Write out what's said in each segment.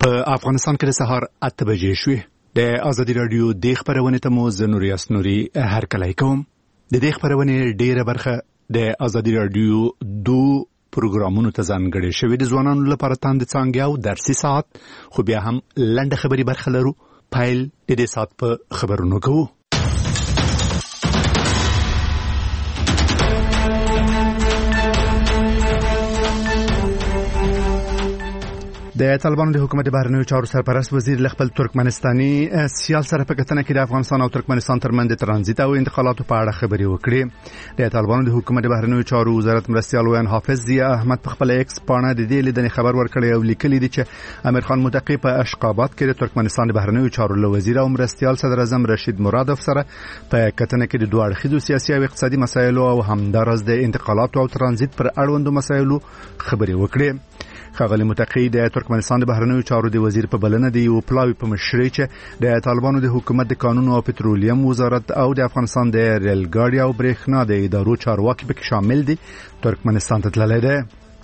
په افغانستان کې د سهار 8 بجې شوې. د ازادي رادیو د خبرونې ته مو زنوري اسنوري هرکلی کوم. د دې خبرونې ډیره برخه د ازادي رادیو 2 پروګرامونو ته ځانګړې شوې. د ځوانانو لپاره تاند څانګه او درسي ساعت، خو بیا هم لنډه خبري برخه لرو. پایل د دې ساعت په خبرونو کوو. د طالبانو د حکومت بهرنیو چارو سرپرست وزیر خپل ترکمنستاني سیال سره په کتنه کې د افغانستان او ترکمنستان ترمنځ د ترانزیت او انتقالاتو په اړه خبرې وکړې. د طالبانو د حکومت بهرنیو چارو وزارت مرستیال ویان حافظ ضیا احمد په خپل ایکس پاڼه د دې لیدنې خبر ورکړی او لیکلی دی چې امیر خان متقی په اشقابات کې د ترکمنستان د بهرنیو چارو له وزیر او مرستیال صدر اعظم رشید مرادوف سره په کتنه کې د دوه اړخیزو سیاسي او اقتصادي مسایلو او همدارس د انتقالاتو او ترانزیت پر اړوندو مسایلو خبرې وکړې. ښاغلی متقی د ترکمنستان د بهرنیو چارو د وزیر په بلنه دی یو پلاوی په مشرۍ چې د طالبانو د حکومت د قانون او پټرولیم وزارت او د افغانستان د ریل ګاډي او برېښنا د ادارو چارواکي پکې شامل دي ترکمنستان ته تللی دی.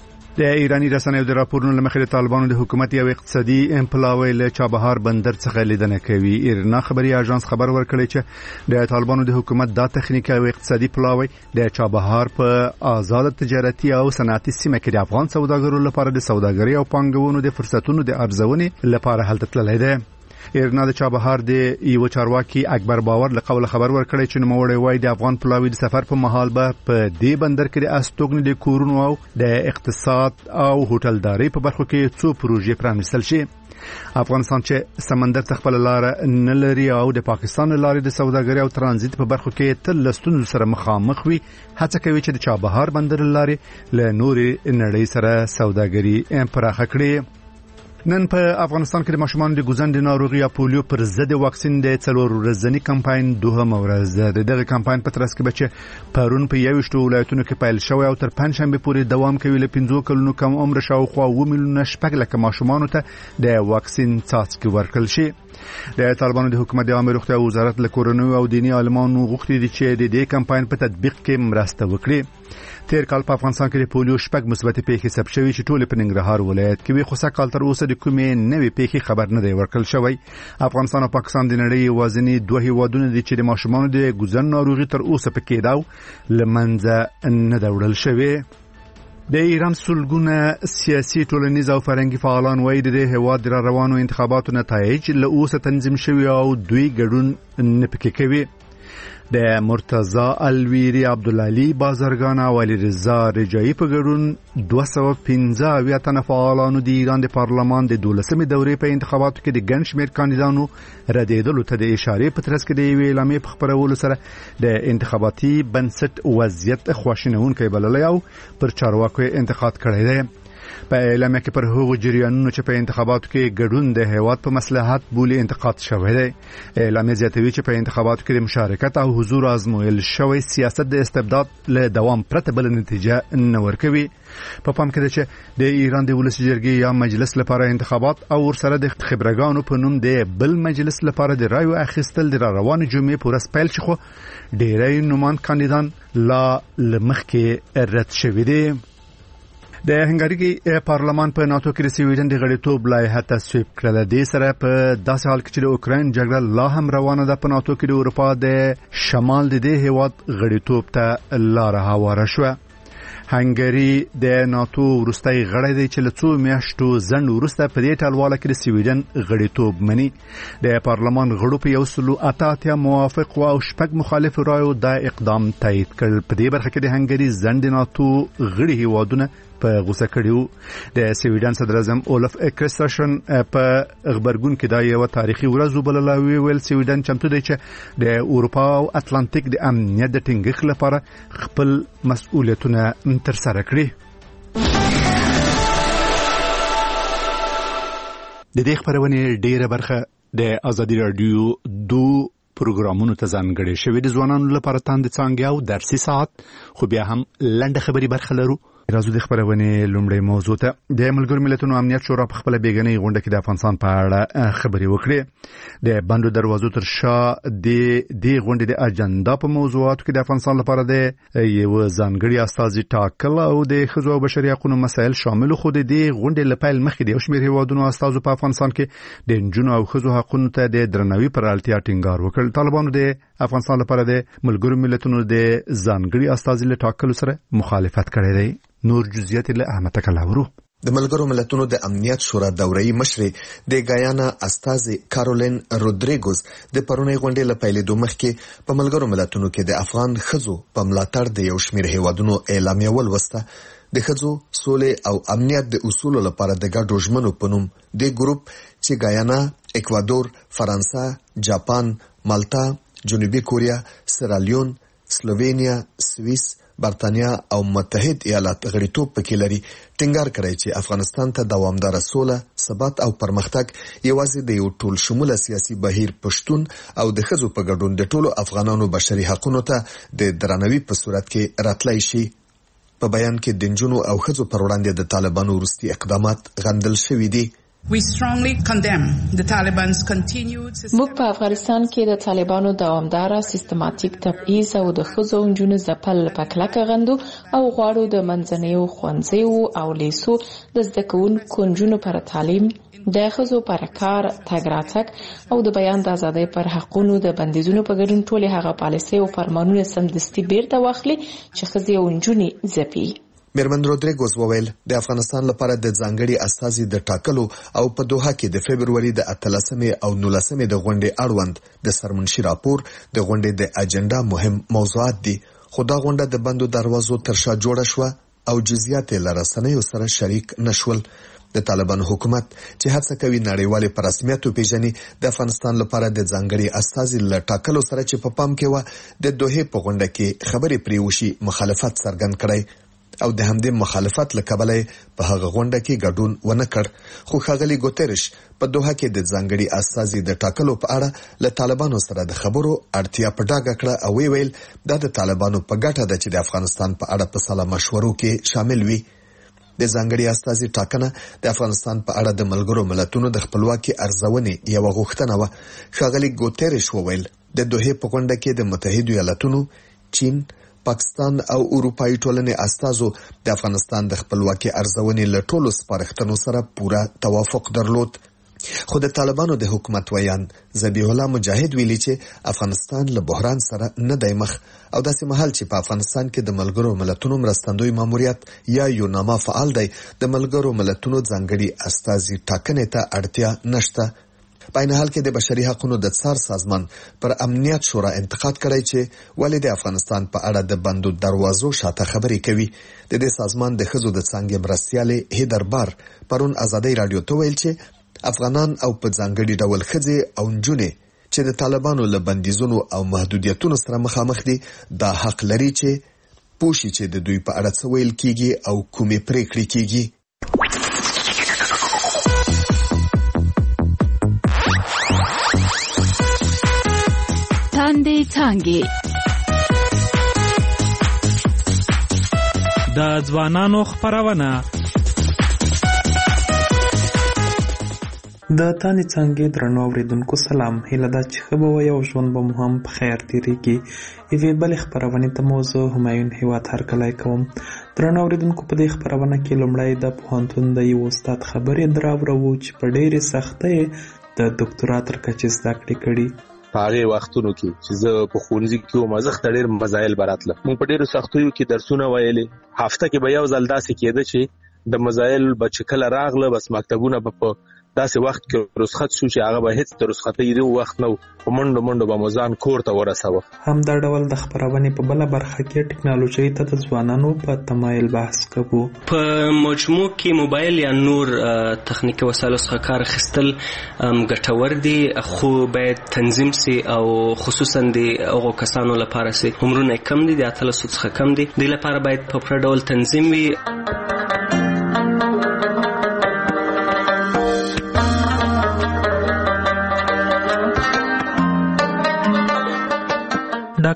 د ایرانی رسنیو د راپورونو له مخې د طالبانو د حکومت یو اقتصادي پلاوی له چابهار بندر څخه لیدنه کوي. ایرنا خبري اژانس خبر ورکړی چې د طالبانو د حکومت دا تخنیکي او اقتصادي پلاوی د چابهار په آزاد تجارتي او صنعتي سیمه کې د افغان سوداګرو لپاره د سوداګرۍ او پانګونې د فرصتونو د ارزونې لپاره هلته تللی دی. ایرنا د چابهار د یو چارواکي اکبر باور له قوله خبر ورکړی چې نوموړی وایي د افغان پلاوی د سفر په مهال به په دې بندر کې د استوګنې د کورونو او د اقتصاد او هوټلداري په برخو کې څو پروژې پرانیستل شي. افغانستان چې سمندر ته خپل لار نه لري او د پاکستان لارې د سوداګرۍ او ترانزیت په برخو کې تل لستون سره مخامخ وي، هڅه کوي چې د چابهار بندر لارې له نورې نړۍ سره سوداګري پراخه کړي. نن په افغانستان کې د ماشومانو د ګوزن ناروغي یا پولیو پر ضد واکسین د 4 ورځنی کمپاین دوهمه ورځ ده. دغه کمپاین په ترڅ کې بچ پرون په 21 ولایتونو کې پیل شوی او تر پنځشنبه پورې دوام کوي. له 5 کلونو کم عمر شاوخوا 2 میلیونه شپږ لکه ماشومانو ته د واکسین څاڅکي ورکړل شي. د طالبانو د حکومت د عامه روغتیا وزارت له کورنیو او دینی عالمانو غوښتي دي چې د دې کمپاین په تطبیق کې مرسته وکړي. تیر کال په افغانستان کې د پولیو شپږ مثبت پیښې ثبت شوې چې ټول په ننګرهار ولایت کې وي، خو سږ تر اوسه د کومې نوې پیښې خبر نه دی ورکړل شوی. افغانستان او پاکستان د نړۍ یوازینی دوه هیوادونه دي چې د ماشومانو د ګوزن ناروغي تر اوسه په کې داو لمنځه نه دا وړل شوی. د ایران سلګونه سیاسي ټولنیز او فرهنګي فعالان وایي د هیواد د روانو انتخاباتو نتایج له اوسه تنظیم شوی او دوی ګډون نه پکې کوي. د مرتضی الویری، عبدالعلی بازرگان او علی رضا رجایی په ګډون 215 تنه فعالانو د ایران د پارلمان د 12مې دورې په انتخاباتو کې د ګڼ شمېر کاندیدانو ردېدلو ته د اشارې په ترڅ کې د یوې اعلامیې په خپرولو سره د انتخاباتي بنسټ وضعیت خواشینونکی بللی او پر چارواکو انتقاد کړی دی. په اعلامیه کې پر هغو جریانونو چې په انتخاباتو کې ګډون د هیواد په مصلحت بولی انتقاد شوی دی. اعلامیه زیاتوي چې په انتخاباتو کې د مشارکت او حضور آزمویل شوی سیاست د استبداد له دوام پرته بل نتیجه نه ورکوي. په پام کې ده چې د ایران د ولسي جرګې یا مجلس لپاره انتخابات او ورسره د خبرګانو په نوم د بل مجلس لپاره د رایو اخیستل د روانې جمعې په ورځ پیل شي، خو ډېری نومان کاندیدان لا مخکې رد شوي دي. د هنګری پارلمان په ناتو کې د سویډن د غړیتوب لایحه تصویب کړه. د سره په داسې حال کې چې د اوکراین جګړه لا هم روانه ده، په ناتو کې د اروپا د شمال د دې هیواد غړیتوب ته لار هواره شوه. هنګری د ناتو وروستی غړی دی چې له څو میاشتو ځنډ وروسته په دې ټلواله کې د سویډن غړیتوب مني. د پارلمان غړو په 188 موافق او 6 مخالف رایو دا اقدام تایید کړ. په دې برخه کې د هنګری ځنډ د ناتو غړي هیوادونه په غوسه کړیو. د سویډن صدر اعظم اولف کرسترسن په خبرګون کې دا یو تاریخي ورځ وبلله. ویل سویډن چمتو دی چې د اروپا او اتلانتیک د امنیت د ټینګښت لپاره خپل مسؤلیتونه ترسره کړي. د دې خبرونې ډیره برخه د ازادي رادیو 2 پروګرامونو ته ځانګړې شوې. د ځوانانو لپاره تاند څانګه او درسي ساعت، خو بیا هم لنډه خبري برخه لرو. راځو د خبرونه لومړی موضوع ته د ملګرو ملتونو امنیت شورا په خپل بیګنۍ غونډه کې د افغانستان په اړه خبرې وکړې. د بندو دروازو تر شا د غونډې د اجنډا په موضوعاتو کې د افغانستان لپاره د یو ځانګړي استازي ټاکل او د ښځو او بشري حقوقو مسایل شامل خو د غونډې لپاره مخکې د شمیر هیوادونو استازو په افغانستان کې د نجونو او ښځو حقوقو ته د درناوي پر اړتیا ټینګار وکړ. طالبانو د افغانستان لپاره د ملګرو ملتونو د ځانګړي استازي له ټاکلو سره مخالفت کړی دی. نور جزئیات له احمد تکلاورو. د ملګرو ملتونو د امنیت شورا دوره‌ای مشر د غیانا استازي کارولین رودریګوز د پرونی غونډې له پیلېدو مخکې په ملګرو ملتونو کې د افغان ښځو په ملاتړ د یو شمېر هیوادونو اعلامیه ولوسته. د ښځو سولې او امنیت د اصولو لپاره د ګډو ژمنو په نوم د ګروپ چې غیانا، اکوادور، فرانسه، جاپان، مالټا، جنوبي کوریا، سیرالیون، سلووینیا، سویس، برتانیا او متحد ایالات غړیتوب پکې لري، ټینګار کړی چې افغانستان ته دوامدار سوله، ثبات او پرمختګ یوازې د یو ټول شموله سیاسي بهیر پښتون او د ښځو په ګډون د ټولو افغانانو بشري حقوقو ته د درناوي په صورت کې راتلای شي. په بیان کې د نجونو او ښځو پر وړاندې د طالبانو وروستي اقدامات غندل شوي دي. موږ په افغانستان کې د طالبانو دوامداره سیستماتیک تبعیض او د ښځو او نجونو ځپل په کلکه غندو او غواړو د منځنیو ښوونځیو او لیسو د زده کوونکو نجونو پر تعلیم، د ښځو پر کار، تګ راتګ او د بیان د ازادۍ پر حقونو د بندیزونو په ګډون ټولې هغه پالیسۍ او فرمانونه سمدستي بیرته واخلي چې ښځې او نجونې ځپي. میرمن رودریګوز وویل د افغانستان لپاره د ځانګړي استازي د ټاکلو او په دوحه کې د فبرवरी د 18 او 19 د غونډې اړوند د سرمنشي راپور د غونډې د اجنډا مهم موضوعات دي. خو دا غونډه د بندو دروازو تر شا جوړه شوه او جزئیات له رسنیو سره شریک نشول. د طالبانو حکومت چې هڅه کوي نړیوال په رسمیت پیژني د افغانستان لپاره د ځانګړي استازي له ټاکلو سره چې په پام کې و د دوحه په غونډه کې خبرې پرې وشي مخالفت څرګند کړي او د همدې مخالفت له کبله په هغه غونډه کې ګډون ونه کړ. خو ښاغلي ګوتریش په دوحه کې د ځانګړي استازي د ټاکلو په اړه له طالبانو سره د خبرو اړتیا په ډاګه کړه او ویل دا د طالبانو په ګټه ده چې د افغانستان په اړه په سلا مشورو کې شامل وي. د ځانګړي استازي ټاکنه د افغانستان په اړه د ملګرو ملتونو د خپلواکي ارزونې یو غوښتنه و. ښاغلي ګوتریش وویل د دوحه په غونډه کې د متحده ایالاتونو، چین، پاکستان او اروپایي ټولنې استازو د افغانستان د خپلواکي ارزونې له ټولو سپارښتنو سره پوره توافق درلود. خو د طالبانو د حکومت ویان ذبیح الله مجاهد ویلي چې افغانستان له بحران سره نه دی مخ او داسې مهال چې په افغانستان کې د ملګرو ملتونو مرستندوی ماموریت یا یوناما فعال دی، د ملګرو ملتونو ځانګړي استازي ټاکنې ته اړتیا نشته. په عین حال کې د بشري حقوقو د څار سازمان پر امنیت شورا انتقاد کړی چې ولې د افغانستان په اړه د بندو دروازو شاته خبرې کوي. د دې سازمان د ښځو د څانګې مرستیالې هیدر بار پرون ازادي رادیو ته ویل چې افغانان او په ځانګړي ډول ښځې او نجونې چې د طالبانو له بندیزونو او محدودیتونو سره مخامخ دي دا حق لري چې پوښي چې د دوی په اړه څه ویل کیږي او کومې پریکړې کیږي. څانګې د ځوانانو خبرونه د تانې څانګې درنو اوریدونکو سلام. هیله ده چې ښه به وئ او ژوند به مو هم په خیر تېرېږي. یوې بلې خپرونې ته مو زه همایون هیواد هرکلی کوم. درنو اوریدونکو په دې خپرونه کې لومړی د پوهنتون د یو استاد خبرې دراوړو چې په ډېرې سختۍ د ډاکټرا تر کچې زده کړې کړي. په هغه وختونو کې چې زه په ښوونځي کې وم زه ډېر مزایل براتله. موږ په ډېرو سختیو کې درسونه ویلې. هفته کې به یو ځل داسې کېده چې د مزایل به چې کله راغله بس مکتبونه به په داسې وخت کې رخصت شو چې هغه به هیڅ د رخصتۍ دی وخت نه په منډو به مزان کور ته ورساوه. هم دا ډول د خبرونې په بله برخه کې ټکنالوژي ته د ځوانانو په تمایل بحث کوو. په مجموع کې موبایل یا نور تخنیکي وسایلو څخه کار اخیستل ګټور دي، خو باید تنظیم سي او خصوصا د هغو کسانو لپاره سي عمرونه کم دي، د 18 څخه کم دي، د لپاره باید په پوره ډول تنظیم وي. ډاکټر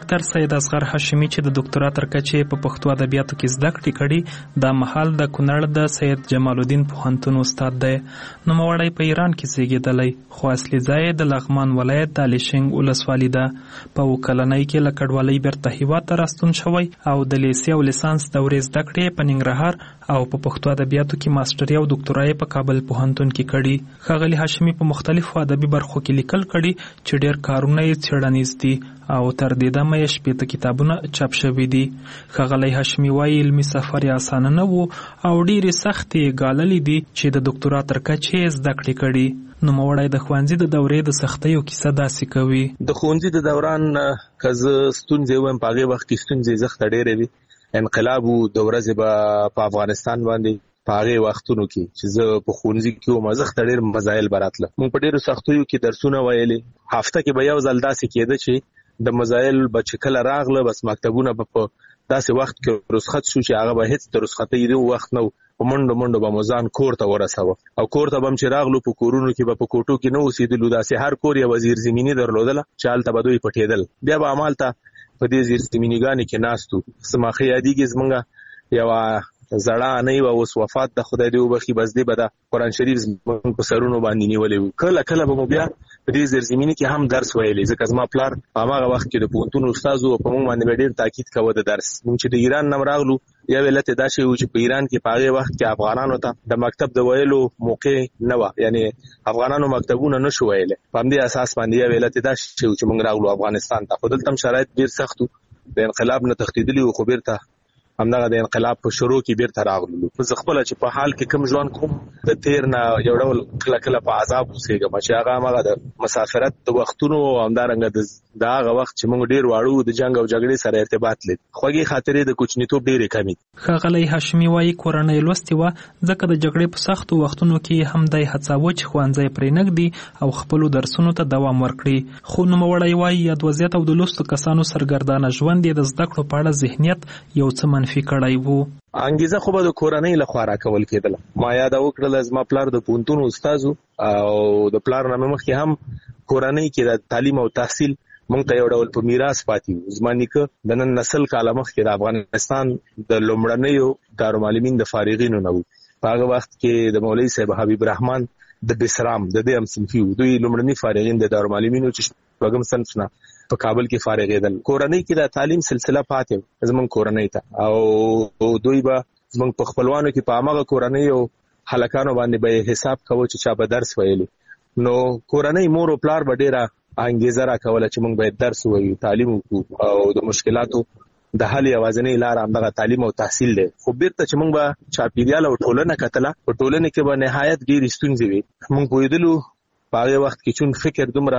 ډاکټر سید اصغر هاشمي چې د ډاکټرا تر کچې په پښتو ادبیاتو کې زده کړې کړي د مهال د کونړ د سید جمال الدین پوهنتون استاد دی. نوموړی په ایران کې زیږېدلی خو اصلي ځای د لغمان ولایت د الیشنګ ولسوالي ده. په 9 کلنۍ کې له کډوالۍ بیرته هیواد ته راستون شوی او د لیسې او لیسانس دورې زده کړې په ننګرهار او په پښتو ادبیاتو کې ماستري او ډاکټرا په کابل پوهنتون کې کړي. ښاغلي هاشمي په مختلفو ادبي برخو کې لیکل کړي چې ډېر کارونه یې څېړنیز دي او تر دې دمه یې 80 کتابونه چاپ شوي دي. ښاغلی هاشمي وایي علمي سفر یې اسانه نه و او ډېرې سختې ګاللې دي چې د ډاکټرا تر کچې یې زده کړې کړي. نوموړی د ښوونځي د دورې د سختیو کیسه داسې کوي. د ښوونځي د دوران که زه ستونزې وایم په هغې وخت کې ستونزې زښته ډېرې وي. انقلاب و د ورځې به په افغانستان باندې په هغې وختونو کې چې زه په ښوونځي کې وم زښته ډېر مزایل به راتله. موږ په ډېرو سختیو کې درسونه ویلې. هفته کې به یو ځل داسې کېده چې د مزایل به چې کله راغله بس مکتبونه به په داسې وخت کې رخصت شو چې هغه به هېڅ د رخصتۍ د وخت نه و. په منډو به مو ځان کور ته ورسوه او کور ته به هم چې راغلو په کورونو کې به په کوټو کې نه اوسېدلو. داسې هر کور یوه زیرزمیني درلودله چې هلته به دوی پټېدل. بیا به همالته په دې زیرزمینیګانې کې ناست وو. څه ما ښه یادېږي زمونږ یوه زړه انۍ وه اوس وفات ده خدای دې وبخي. بس دې به د قرآن شریف زمونږ په سرونو باندې نیولی وو. کله به مو بیا په دې زیرزمیني کې هم درس ویلی ځکه زما پلار په هماغه وخت کې د پوهنتون استاد و. په موږ باندې به ډېر تاکید کوه د درس. موږ چې د ایران نه راغلو یو علت یې دا شی و چې په ایران کې په هغې وخت کې افغانانو ته د مکتب د ویلو موقع نه وه. یعنې افغانانو مکتبونه نه شو ویلی. په همدې اساس باندې یو علت یې دا شی و چې موږ راغلو افغانستان ته. خو دلته هم شرایط ډېر سخت و. د انقلاب نه تښتېدلي وو خو بیرته همدغه د انقلاب په شروع کې بیرته راغلو. زه خپله چې په حال کې کوم ژوند کوم د تیر نه یو ډول کله په عذاب اوسېږم چې هغه همغه د مسافرت د وختونو او همدارنګه د هغه وخت چې موږ ډېر واړو د جنګ او جګړې سره ارتباط لري. خوږې خاطرې د کوچنیتوب ډېرې کمې. ښاغلی هاشمي وایي کورنۍ لوستې وه ځکه د جګړې په سختو وختونو کې هم دی هڅاوه چې ښوونځی پرېنږدي او خپلو درسونو ته دوام ورکړي. خو نوموړی وایي یاد وضعیت او د لوستو کسانو سرګردانه ژوند یې د زده کړو په اړه ذهنیت یو څه منفي کړی وو. انګیزه خو به د کورنۍ لخوا راکول کېدله. ما یاده وکړله زما پلار د پوهنتون استاد او د پلار نه مخکې هم کورنۍ کې د تعلیم او تحصیل موږ ته یو ډول په میراث پاتې وو. زما نیکه د نن نسل کاله مخکې د افغانستان د لومړنیو دارالمعلمین د فارغینو نه و. په هغه وخت کې د مولوي صاحب حبیب رحمان د بسرام د دې هم صنفي وو. دوی لومړني فارغین د دارالمعلمینو چې شپږم صنف نه په کابل کې فارغېدل. کورنۍ کې د تعلیم سلسله پاتې زمونږ کورنۍ ته او دوی به زمونږ په خپلوانو کې په هماغه کورنۍ او هلکانو باندې به حساب کوو چې چا به درس ویلي. نو کورنۍ مور او پلار به ډېره انګیزه راکوله چې موږ باید درس ووایو تعلیم وکړو او د مشکلاتو د حل یوازینۍ لاره همدغه تعلیم او تحصیل دی. خو بیرته چې موږ به چاپېریال او ټولنه کتله په ټولنې کې به نهایت ډېرې ستونزې وي. موږ پوهېدلو په هغې وخت کې چون فکر دومره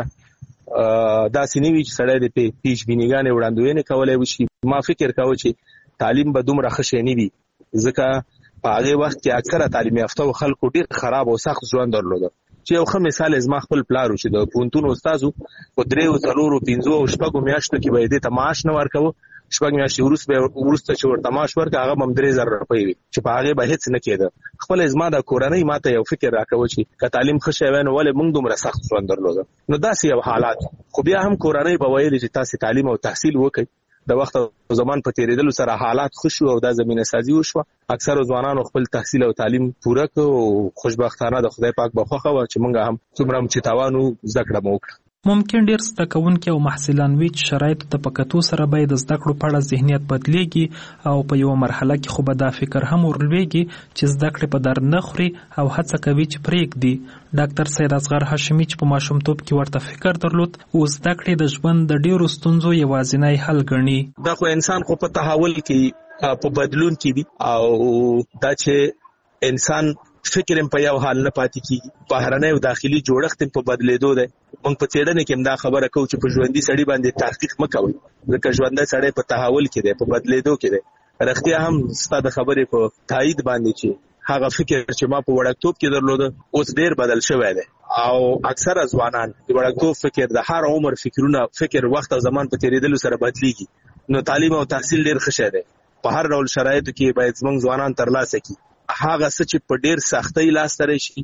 داسې نه وي چې سړی د پیشبینیګانې وړاندوینې کولی وشي. ما فکر کوه چې تعلیم به دومره ښه شی نه وي ځکه په هغې وخت کې اکثره تعلیم یافته خلکو ډېر خراب او سخت ژوند درلوده. چې یو ښه مثال زما خپل پلار و چې د پوهنتون استاد و. په 3 4 5 او 6 میاشتو کې به یې دې ته معاش نه ورکوه. 6 میاشتې وروسته چې ورته معاش ورکړه هغه به هم 3000 روپۍ وي چې په هغې به هېڅ نه کېده. خپله زما د کورنۍ ما ته یو فکر راکوه چې که تعلیم ښه شی وی نو ولې موږ دومره سخت ژوند درلوده. نو داسې یو حالات. خو بیا هم کورنۍ به ویلې چې تاسې تعلیم او تحصیل وکړئ. د وخت او زمان په تېرېدلو سره حالات ښه شو او دا زمینه سازي وشوه. اکثرو ځوانانو خپل تحصیل او تعلیم پوره کړ او خوشبختانه د خدای پاک به خوښه وه چې موږ هم څومره هم چې توان و زده کړه مو وکړه. ممکن ډېر زده کوونکي او محصلان وي چې شرایطو ته په کتو سره باید د زده کړو په اړه ذهنیت بدلیږي او په یوه مرحله کې خو به دا فکر هم ورلویږي چې زده کړې په درد نه خوري او هڅه کوي چې پرېږدي. ډاکټر سید اصغر هاشمي چې په ماشومتوب کې ورته فکر درلود او زده کړې د ژوند د ډېرو ستونزو یوازینی حل ګڼي. دا خو انسان خو په تحول کې په بدلون کې دي او دا چې انسان فکر هم په یو حال نه پاتې کېږي. بهرنی او داخلي جوړښت هم په بدلېدو دی. موږ په څېړنه کې هم دا خبره کوو چې په ژوندي سړي باندې تحقیق مه کوئ ځکه ژوندی سړی په تحول کې دی په بدلېدو کې دی. رښتیا هم ستا د خبرې په تایید باندې چې هغه فکر چې ما په وړکتوب کې درلوده اوس ډېر بدل شوی دی او اکثره ځوانان د وړکتوب فکر د هر عمر فکر وخت او زمان په تېرېدلو سره بدلېږي. نو تعلیم او تحصیل ډېر ښه شی دی. په هر ډول شرایطو کې باید زموږ ځوانان ترلاسه کړي. هغه څه چې په ډېر سختۍ لاسته راشي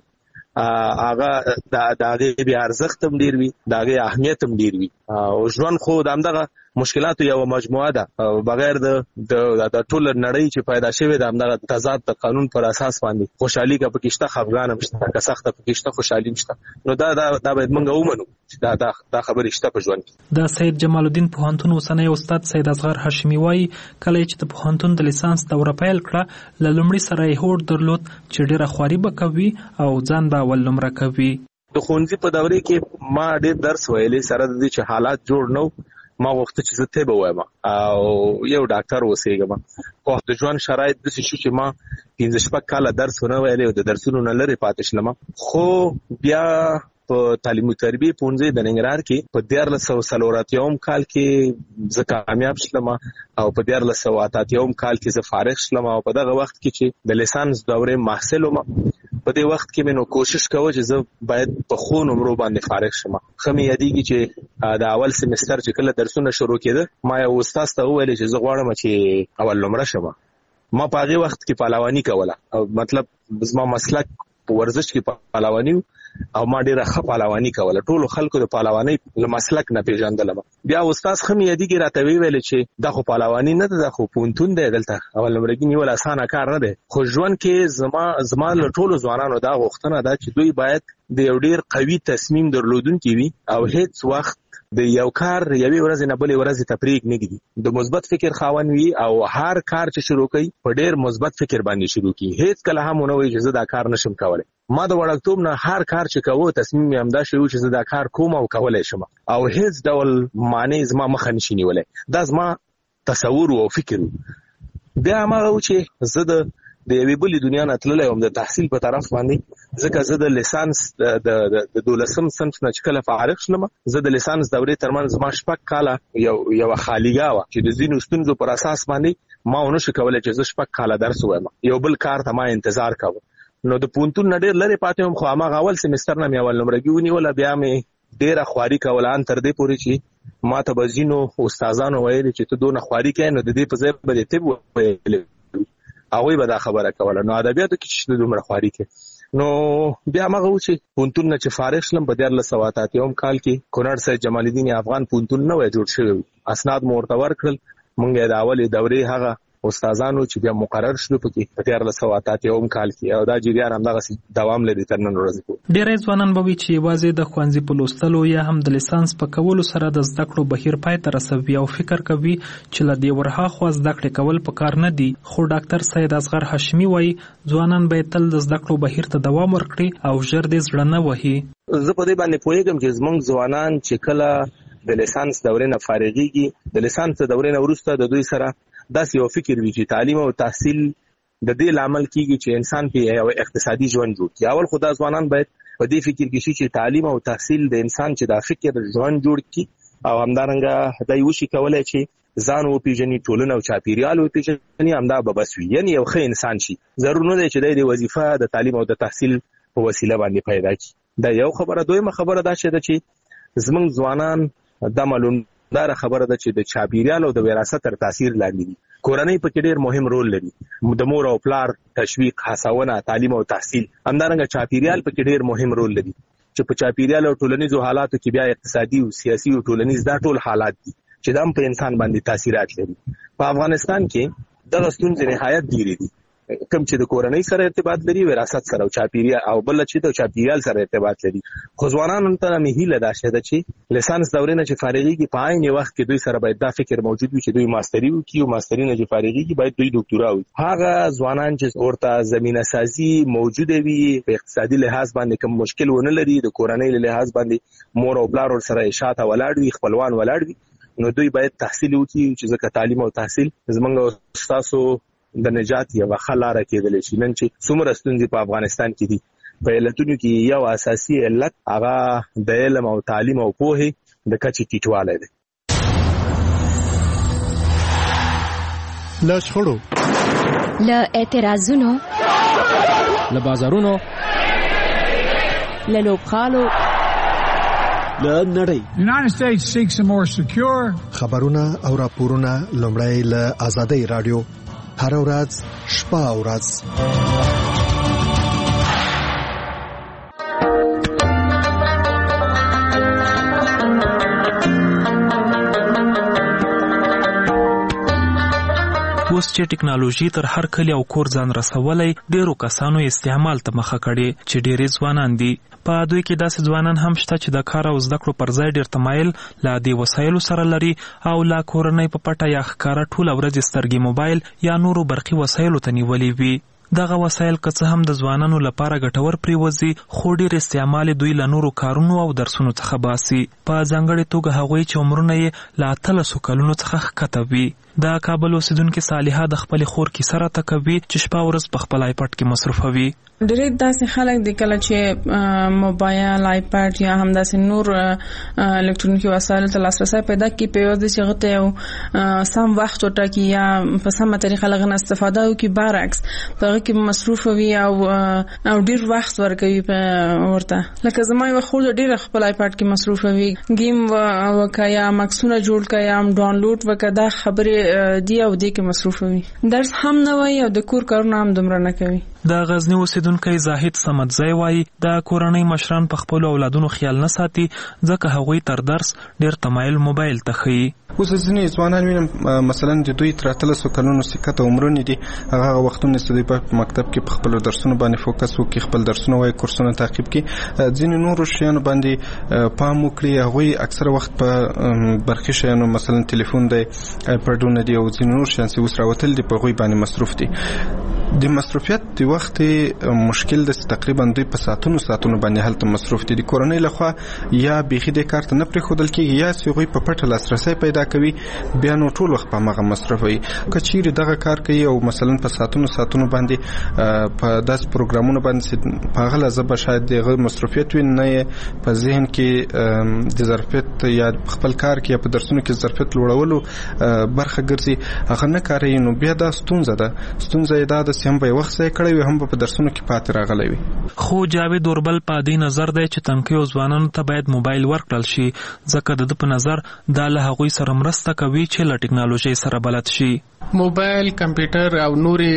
هغه د هغې بیا ارزښت هم ډېر وي د هغې اهمیت هم ډېر وي او ژوند خو د همدغه مشکلات یو مجموعه ده بغیر د ټول نړۍ چې پیدا شوی د همدغه تضاد د قانون پر اساس باندې خوشحالي کا پکشته خفګان مشته که سخت پکشته خوشحالي مشته نو دا باید موږ ومنو چې دا خبره شته په ژوند کې. د سید جمال الدین پوهنتون اوسنی استاد سید اصغر هاشمي وایي کله چې د پوهنتون د لیسانس دوره پیل کړه له لومړي سره یې هوډ درلود چې ډیره خواري به کوي او ځان به اول نمره کوي. د ښوونځي په دوره کې ما ډیر درس ویلې سره د دې چې حالات جوړ نو ما وخت چې زه ته به وایم او یو ډاکټر وسېږم خو د ژوند شرایط د څه چې ما 15 کاله درس ونه ویلې او د درسونو نه لري پاتې شلم خو بیا په تعلیم او تربیه پونځي د ننګرهار کې په 1440 کال کې زه کامیاب شلم او په 1480 کال کې زه فارغ شلم او په دغه وخت کې چې د لیسانس دوره محصل وم په دې وخت کې مې کوشش کوم چې زه باید په خو نمرو باندې فارغ شم. خمه یادېږي چې د اول سمستر چې کله درسونه شروع کېده ما یو استاد ته وویل چې زه غواړم چې اول نمره شم. ما په هغه وخت کې پهلواني کوله او مطلب زما مسلک په ورزش کې پهلواني او ما ډیره ښه پهلواني کوله ټول خلکو د پهلواني له مسلک نه پیژندلم. بیا استاد خمه یادېږي راته ویل چې دا خو پهلواني نه ده خو پونتون دی دلته اول نمرګي نیول اسانه کار نه دی خو ژوند کې زما له ټولو ځوانانو دا غوښتنه ده چې دوی باید د یو ډیر قوي تصمیم درلودونکي وي او هیڅ وخت د یو کار یوې ورځې نه بلې ورځې ته پرېږ نه ږدي د مثبت فکر خاوند وي او هر کار چې شروع کوي په ډیر مثبت فکر باندې شروع کوي هیڅ کله هم ونه وایي چې زه دا کار نشم کولی. ما د وړکتوب نه هر کار چې کوو تصمیم یې همدا شوی چې زه دا کار کوم او کولی شم او هیڅ ډول معنی زما مخه نشي نیولی. دا زما تصور او فکر بیا هماغه و چې زه د یوې بلې دنیا نه تللی وم د تحصیل په طرف باندې ځکه زه د لیسانس د 12م صنف نه چې کله فارغ شلم زه د لیسانس دورې ترمنځ زما 6 کاله یو خالیګاه وه چې د ځینو ستونزو پر اساس باندې ما ونه شو کولی چې زه 6 کاله درس ووایم یو بل کار ته ما انتظار کوم. نو د پونتون نه ډېر لرې پاتې وم خو هماغه اول سمستر نه مې اول نمرګي ونیوله بیا مې ډېره خواري کوله ان تر دې پورې چې ما ته به ځینو استادانو ویلې چې ته دونه خواري کوې نو د دې په ځای به دې طب وویلې هغوی به دا خبره کوله. نو ادبیاتو کې چې دومره خواري کوې نو بیا هماغه و چې پونتون نه چې فارغ شلم په 1480 کال کې کونړ سید جمال الدین افغان پونتون نه وی جوړ شوی اسناد مو ورته ورکړل مونږ یې د اولې دورې هغه استادانو چې بیا مقرر شلو پکې په 1480 کال کې او دا جریان همدغه دوام لري تر نن ورځې پورې. ډېری ځوانان به وي چې یوازې د ښوونځي په لوستلو یا هم د لیسانس په کولو سره د زده کړو بهیر پای ته رسوي او فکر کوي چې له دې ورهاخوا زده کړې کول پکار نه دي. خو ډاکټر سید اصغر هاشمي وایي ځوانان باید تل د زده کړو بهیر ته دوام ورکړي او ژر دې زړه نه وهي. زه په دې باندې پوهېږم چې زموږ ځوانان چې کله د لیسانس دورې نه فارغېږي د لیسانس دورې نه وروسته د دوی سره داسې یو فکر وي چې تعلیم او تحصیل د دې لامل کیږي چې انسان په یو اقتصادي ژوند جوړ کړي. اول خو دا ځوانان باید په دې فکر کې شي چې تعلیم او تحصیل د انسان چې دا فکر ژوند جوړ کړي او همدارنګه دا یو شي کولای چې ځان وپیژني ټولنه او چاپیریال وپیژني همدا به بس وي یعنی یو ښه انسان شي. ضرور نه دی چې د وظیفه د تعلیم او د تحصیل په وسیله باندې پیدا کړي. دا یو خبره. دویمه خبره دا چې زموږ ځوانان دا معلوم دا خبره ده چې د چاپیریال او د وراثت تر تاثیر لاندې دي. کورنۍ پکې ډېر مهم رول لري د مور او پلار تشویق هڅونه تعلیم او تحصیل همدارنګه چاپیریال پکې ډېر مهم رول لري چې په چاپیریال او ټولنیزو حالاتو کې بیا اقتصادي او سیاسي او ټولنیز دا ټول حالات دي چې دا په انسان باندې تاثیرات لري. په افغانستان کې دغه ستونزې نهایت ډېرې دي کوم چې د کورنۍ سره ارتباط لري وراثت سره او چاپیریال او بل چې د چاپیریال سره ارتباط لري. خو ځوانانو ته مې هیله ده چې لیسانس دورې نه چې فارغېږي په عین وخت کې دوی سره باید دا فکر موجود وي چې دوی ماستري وکړي او ماستري نه چې فارغېږي باید دوی ډاکټورا وي. هغه ځوانان چې ورته زمینه سازي موجوده وي په اقتصادي لحاظ باندې کوم مشکل ونه لري د کورنۍ له لحاظ باندې مور او پلار سره شاته ولاړ وي خپلوان ولاړ وي نو دوی باید تحصیل وکړي چې ځکه تعلیم او تحصیل زموږ استادو د نجات یو ښه لاره کېدلی شي. نن چې څومره ستونزې په افغانستان کې دي په علتونو کې یو اساسي علت هغه د علم او تعلیم او پوهې د کچې ټیټوالی دی. له شخړو له اعتراضونو له بازارونو له لوبغالو له نړۍ United States seeks a more secure خبرونه او راپورونه لومړی له آزادۍ رادیو هر ورځ شپه او ورځ اوس چې ټکنالوژي تر هر کلی او کور ځان رسولای ډیرو کسانو استعمال ته مخه کړي چې ډېری ځوانان دي. په دوی کې داسې ځوانان هم شته چې د کار او زده کړو پر ځای ډېر تمایل لا دې وسایلو سره لري او لا کورنۍ په پټه یا ښکاره ټوله ورځ سترګې موبایل یا نورو برقي وسایلو ته نیولې وي. دغه وسایل که څه هم د ځوانانو لپاره ګټور پریوځي خو ډېر استعمال دوی له نورو کارونو او درسونو څخه باسي. په ځانګړې توګه هغوی چې عمرونه یې له 13 کلونو څخه ښکته وي. د کابل اوسیدونکې صالحه د خپلې خور کیسه راته کوي چې شپه ورځ په خپل آیپډ کې مصروفوي. ډېر داسې خلک دي کله چې موبایل آیپډ یا هم داسې نور الکترونیکي وسایل ته لاسرسی پیدا کړي په یوه چې هغه ته یو سم وخت وټاکي یا په سمه طریقه له هغه نه استفاده وکړي، برعکس په هغه کې مصروف وي او ډېر وخت ورکوي ورته. لکه زما یوه خور ډېره خپل آیپډ کې مصروف وي، گیم وکړه یا مکسونه جوړ کړه یا هم ډاونلوډ وکړه، دا خبرې دی او دې کې مصروف وي. درس هم نه وایي او د کور کارونه هم دومره نه کوي. د غزنی اوسیدونکی زاهد صمدزی وایي د کورنۍ مشران په خپلو اولادونو خیال نه ساتي ځکه هغوی تر درس ډېر تمایل موبایل ته ښیي. اوس ځینې ځوانان وینم مثلا د دوی تر 13 کلونو سکته عمرونه دي، هغه وختونه چې دوی په مکتب کې په خپل درسونو باندې فوکس وکړي، خپل درسونه وایي، کورسونه تعقیب کړي، ځینې نورو شیانو باندې پام وکړي. هغوی اکثره وخت په برقي شیانو مثلا تلیفون دی، آیپډونه دي او ځینې نور شیان چې اوس راوتل دي په هغوی باندې مصروف دي. د مصروفیت د وخت مشکل د تقریبا دوی په ساعتونو باندې هلته مصروف دي. د کورنۍ لخوا یا بیخي د کار ته نه پرېښودل کېږي یا چې هغوی په پټه لاسرسی پیدا کوي، بیا نو ټول وخت په هماغه مصروف وي. که چیرې دغه کار کوي او مثلا په ساعتونو باندې په داسې پروګرامونو باندې په هغه لحظه به شاید دغه مصروفیت وي، نه یې په ذهن کې د ظرفیت یا خپل کار کې یا په درسونو کې ظرفیت لوړولو برخه ګرځي، هغه نه کاروي، نو بیا دا ستونزه یې دا ده هم به وخت ځای کړی وي، هم په درسونو کې پاتې راغلی وي. خو جاوید اوربل په دې نظر دی چې تنکیو ځوانانو ته باید موبایل ورکړل شي ځکه د ده په نظر دا له هغوی سره مرسته کوي چې له ټکنالوژۍ سره بلد شي. موبایل، کمپیوټر او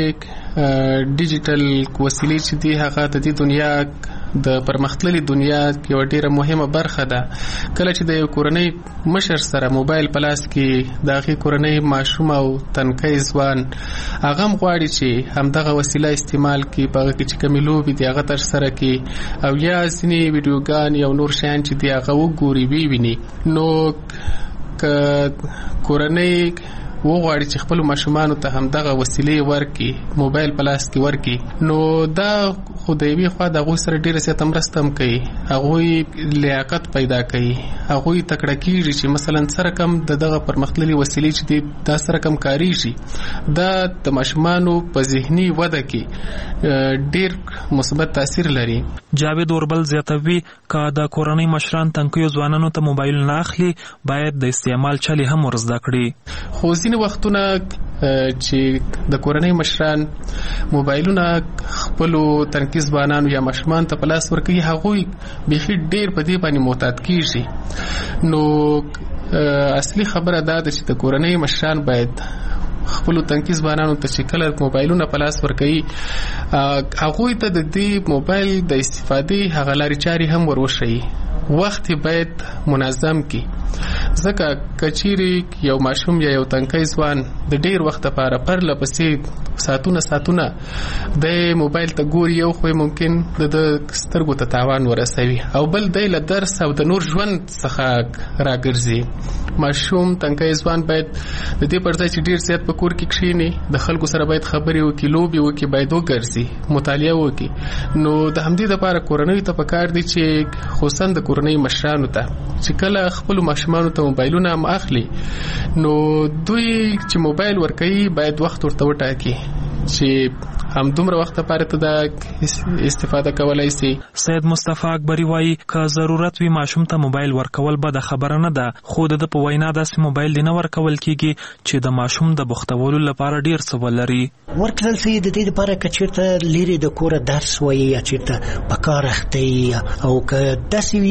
نورې ډیجیټل وسیلې چې دي هغه د دې دنیا د پرمختللي دنیا یو ډیره مهمه برخه ده. کله چې د یو کورنۍ مشر سره موبایل په لاس کې د هغې کورنۍ ماشوم او تنکی ځوان هغه هم غواړي چې همدغه وسیله استعمال کړي، په هغه کې چې کومې لوبې دي هغه ترسره کړي او یا ځینې ویډیوګان یا نور شیان چې دي هغه وګوري وویني. نو که کورنۍ وغواړي چې خپل ماشومانو ته همدغه وسیلې ورکړي، موبایل په لاس کې ورکړي، نو دا خو د یوې خوا د هغوی سره ډېره زیاته مرسته هم کوي، هغوی لیاقت پیدا کوي، هغوی تکړه کېږي چې مثلا سره کم دغه پرمختللي وسیلې چې دي دا سره کم کاریږي. دا د ماشومانو په ذهني وده کې ډېر مثبت تاثیر لري. جاوید اوربل زیاتوي که د کورنۍ مشران تنکیو ځوانانو ته موبایل نه اخلي باید د استعمال چلې هم ور زده کړي. خو ځینې وختونه چې د کورنۍ مشران موبایلونه خپلو تنکي ځوانانو یا ماشومان ته په لاس ورکوي، هغوی بیخي ډېر په دې باندې معتاد کېږي. نو اصلي خبره دا ده چې د کورنۍ مشران باید خپلو تنکي ځوانانو ته چې کله موبایلونه په لاس ورکوي هغوی ته د دې موبایل د استفادې هغه لارې چارې هم ور وښیي. وخت باید منظم کی، ځکه کچيري یو ماشوم یا یو تنکی ځوان د ډیر وخت لپاره پرله پسې ساعتونه د موبایل ته ګوري، یو خو ممکن د سترګو ته تاوان ورسوي او بل د له درس او د نور ژوند څخه راګرځي. ماشوم تنکی ځوان باید د دې پر ځای چې ډیر زیات په کور کې کښیني د خلکو سره باید خبرې وکړي، لوبې وکړي، باید وګرځي، مطالعه وکړي. نو د همدې لپاره کورنۍ ته پکار دی چې خصوصا د کورنۍ مشرانو ته چې کله خپل ماشومانو ته موبایلونه هم اخلي نو دوی چې موبایل ورکوي باید وخت ورته وټاکي چې هم دومره وخت لپاره ته د استفاده کولای شي. سید مصطفی اکبری وایي که ضرورت وي ماشوم ته موبایل ورکول به د خبره نه ده، خو د په وینا داسې موبایل نه ورکول کیږي چې د ماشوم د بوختولو لپاره ډیر څه ولري. ورکړل شي د دې لپاره چې چیرته لري د کور درس وایي یا چیرته په کار اخته او که داسې وي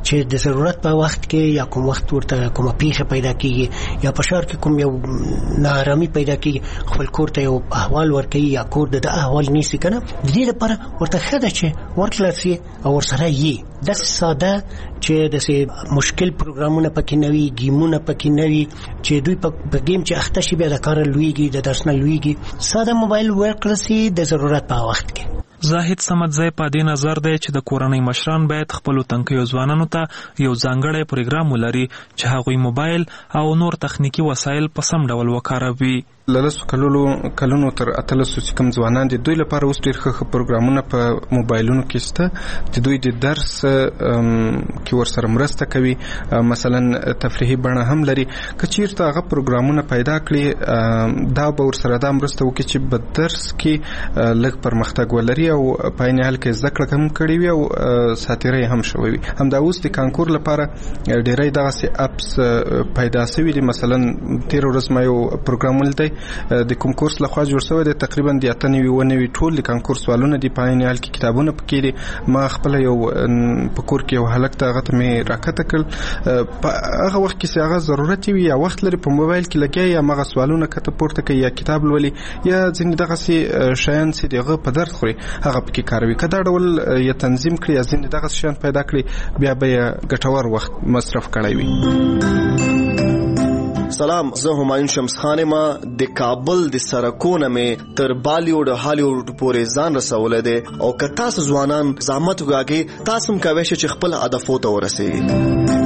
چې د ضرورت په وخت کې یا کوم وخت ورته کومه پیښه پیدا کیږي یا په ښار کې کوم یو ناارامي پیدا کیږي خپل کور ته یو احوال ورکوي یا کور د احوال نیسي کنه د دې لپاره ورته ښه ده چې ورکړل شي او ورسره یې د ساده چې د مشکل پروګرامونه پکې نه وي گیمونه پکې نه وي چې دوی په گیم چې اخته شي بیا د کار لویږي د درس نه لویږي ساده موبایل ورکړل شي د ضرورت په وخت کې. زاهد سمدزی په دې نظر دی چې د کورنۍ مشران باید خپل تنکیو ځوانانو ته یو ځانګړی پروګرام ولري چې هغوی موبایل او نور تخنیکی وسایل په سم ډول وکاروي. لسو کلونو تر 13 کم ځوانان دي دوی لپاره اوس ډېر ښه پروګرامونه په موبایلونو کې شته چې دوی د درس کې ورسره مرسته کوي مثلا تفریحي بڼه هم لري که چیرته هغه پروګرامونه پیدا کړي دا به ورسره دا مرسته وکړي چې په درس کې لږ پرمختګ ولري او په عین حال کې زده کړه هم کړې وي او ساتیري هم شوی وي. همدا اوس د کانکور لپاره ډېرې دغه اپس پیدا شوي دي. مثلا تیر ورځ ما یو پروګرام ولید د کوم کورس لخوا جوړ شوی دی تقریبا د 98 ټول د کانکور سوالونه دی په عین حال کې کتابونه پکې دي. ما خپل یو په کور کې یو هلک ته هغه مې راکته کړ په هغه وخت کې هغه ضرورت وي یا وخت لري په موبایل کې لګي یا مغه سوالونه کته پورته کوي یا کتاب لولي یا ځینې دغه سي شیان سي دغه په درد خوري هغه پکې کاروي کدا ډول یا تنظیم کړی یا ځینې دغه شیان پیدا کړی بیا به ګټور وخت مصرف کړی وي. سلام زه همایون شمس خان ما د کابل د سرکونه مې تر بالیوډ هالیوډ پورې ځان رسولې ده او که تاسو ځوانان زحمت وکړئ تاسو هم کوئ چې خپل هدفو ته ورسېږئ.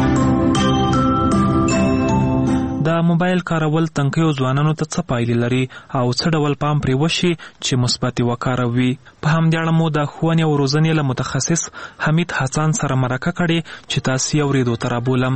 د موبایل کارول تنکیو ځوانانو ته څه پایلې لري او څه ډول پام پرې وشي چې مثبت وکاروي. په همدې اړه مو د ښوونې او روزنې له متخصص حمید حسن سره مرکه کړې چې تاسو یې اورېدو ته رابولم.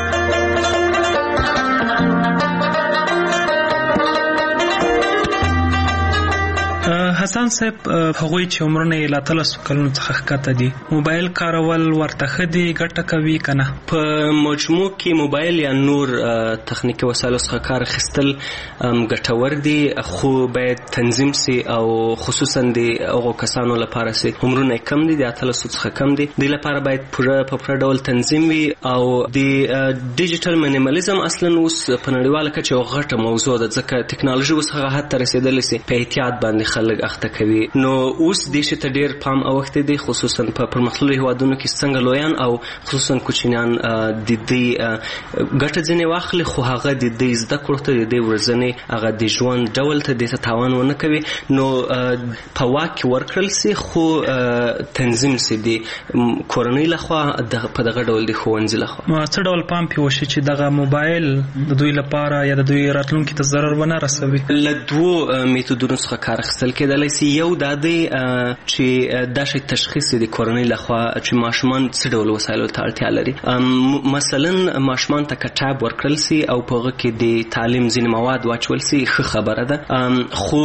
حسن صاحب هغوی چې عمرونه یې له 13 کلونو څخه ښکته دي موبایل کارول ورته ښه دي ګټه کوي که نه؟ په مجموع کې موبایل یا نور تخنیکي وسایلو څخه کار اخیستل ګټور دي خو باید تنظیم سي او خصوصا د هغو کسانو لپاره سي عمرونه کم دي د 13 څخه کم دي دوی لپاره باید په پوره ډول تنظیم وي او د ډیجیټل مینیمالیزم اصلا اوس په نړیواله کچه یو غټه موضوع ده ځکه ټکنالوژي اوس هغه حد ته رسېدلې سي په احتیاط باندې خلک اخته کوي نو اوس دې شي ته ډېر پام اوخته دي خصوصا په پرمختللو هیوادونو کې څنګه لویان او خصوصا کوچنیان د دې ګټه ځینې واخلي خو هغه د دې زده کړو ته د دې ورځنې هغه د ژوند ډول ته د تاوان ونه کوي نو په واک ورکړل سي خو تنظیم سي د کورنۍ لخوا په دغه ډول د ښوونځي لخوا څه ډول پام پې وشي چې دغه موبایل د دوی لپاره یا د دوی راتلونکي ته ضرر ونه رسوي؟ له دوو میتودونو څخه کار اخیستل کېدلی سي یو دا دی چې دا شی تشخیص د کورنۍ لخوا چې ماشومان څه ډول وسایلو ته اړتیا لري مثلا ماشومان ته کټاب ورکړل سي او په هغه کې د تعلیم ځینې مواد واچول سي ښه خبره ده خو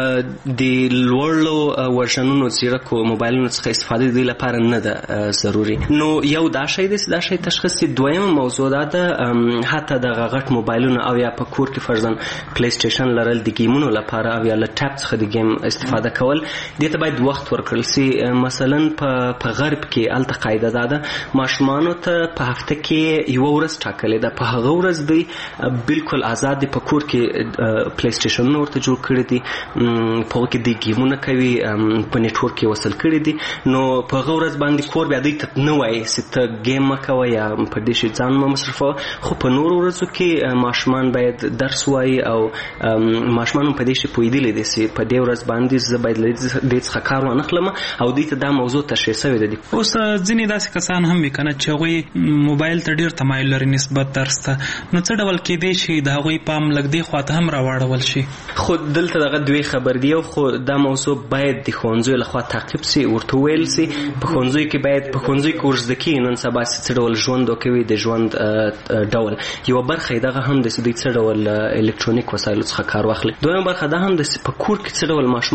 د لوړو ورژنونو ځیرکو موبایلونو څخه استفاده د دوی لپاره نه ده ضروري نو یو دا شی دی دا شی تشخیص دی. دویمه موضوع دا ده حتی دغه غټ موبایلونه او یا په کور کې فرضاً پلی سټیشن لرل د گیمونو لپاره او یا له ټاپ څخه د گیم استفاده کول دې ته باید وخت ورکړل سي. مثلا په غرب کې الته قاعده ده ماشومانو ته په هفته کې یو ورځ ټاکلې ده په هغه ورځ دوی بالکل آزاد دي په کور کې پلی سټیشن ورته جوړ کړی دي په هغه کې د گیمونه کوي په نیټورک کې وصل کړی دي نو په هغه ورځ باندې کور بیا دوی ته نه وایي چې ته گیم مه کوه یا په دې شي ځان مه مصرفوه خو په نورو ورځو کې ماشومان باید درس وایي او ماشومان په دې شي پوهېدلی دي چې په دې ورځ باندې زه باید له دې څخه کار وانخلم او دوی ته دا موضوع تشریح شوې ده. اوس ځینې داسې کسان هم وي که نه چې هغوی موبایل ته ډېر تمایل لري نسبت درس ته نو څه ډول کېدی شي د هغوی پام لږ دې خوا ته هم راواړول شي؟ خو دلته دغه دوی خبر دی خو دا موضوع باید د ښوونځیو لخوا تعقیب سي ورته ویل سي په ښوونځیو کې باید په ښوونځیو کې ورزده کېږي نن سبا څه ډول ژوند وکوي د ژوند ډول یوه برخه یې دغه هم د دوی څه ډول الکترونیک وسایلو څخه کار واخلي. دویمه برخه دا هم د په کور کې څه ډول ماشومان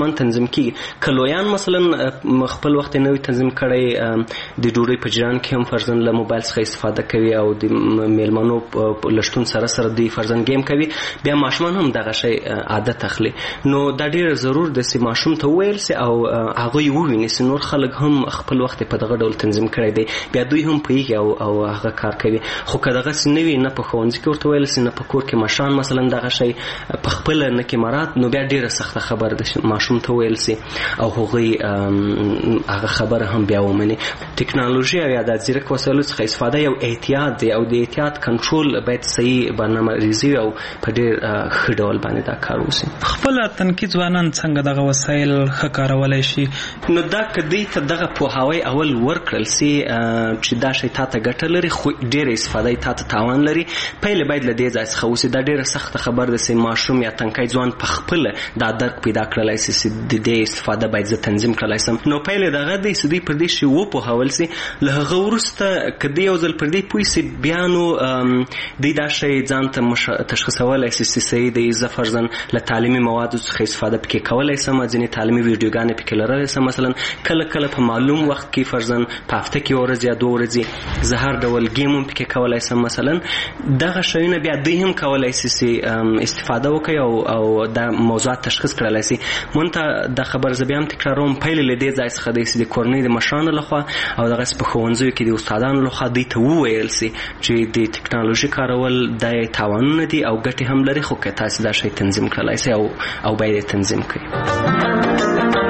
ماشومان تنظیم کیږي کلویان مثلا خپل وخت نه تنظیم کړي د ډوډۍ په جریان کې هم فرضاً له موبایل څخه استفاده کوي او د میلمنو لشتون سره دی فرضاً گیم کوي بیا ماشومان هم دغه شی عادت اخلي نو دا ډیر ضرور د سي ماشوم ته ویل سي او هغه یو ویني سي نور خلک هم خپل وخت په دغه ډول تنظیم کړي دي بیا دوی هم پیږي او هغه کار کوي خو کداغه سنوي نه په خوندې کې ورته ویل سي نه په کور کې ماشان مثلا دغه شی په خپل نه کې مراد نو بیا ډیره سخته خبر ده ماشوم ته ویل سي او هغه خبره هم بیا ومني ټکنالوژي یا د ځیرک وسایلو څخه استفاده یو احتیاط دی او د احتیاط کنټرول باید صحیح برنامه ریزي او په ډیر ښه ډول باندې دا کار وشي خپل تنکي ځوانان څنګه دغه وسایل ښه کارولای شي نو دا کدی ته دغه پوهاوی اول ورکړل سي چې دا شی تاسو ګټه لري خو ډیره استفاده تاسو تاوان لري پهله باید له دې ځای څخه وسی دا ډیره سخت خبر ده چې ماشوم یا تنکي ځوان په خپل دا درک پیدا کړلای شي د دې استفاده باید ز تنظیم کړلای سم نو پهله دغه د سدي پر دې شی و په حواله سي له هغه ورسته کدی یو ځل پر دې پوي سي بیانو د دا شی ځان ته تشخیصولای شي چې د زفرزن له تعلیمي موادو څخه استفاده پکې کولای سم ځینې تعلیمي ویډیوګانې پکې لرلای سم مثلا کله په معلوم وخت کې فرضاً په هفته کې ورځ یا 2 ورځې زهر ډول گیم هم پکې کولای سم مثلا دغه شیونه بیا دوی هم کولای شي استفاده وکړي او دا موضوعات تشخیص کړلای شي مونته د خبر زبیام تکراروم پهل له دې ځای څخه د کورنۍ د مشرانو لخوا او دغه په ښوونځیو کې د استادانو لخوا دوی ته وویل شي چې د ټکنالوژي کارول د تاوانونه دي او ګټې هم لري خو که تاسو دا شی تنظیم کړلای شئ او باید تنظیم کړئ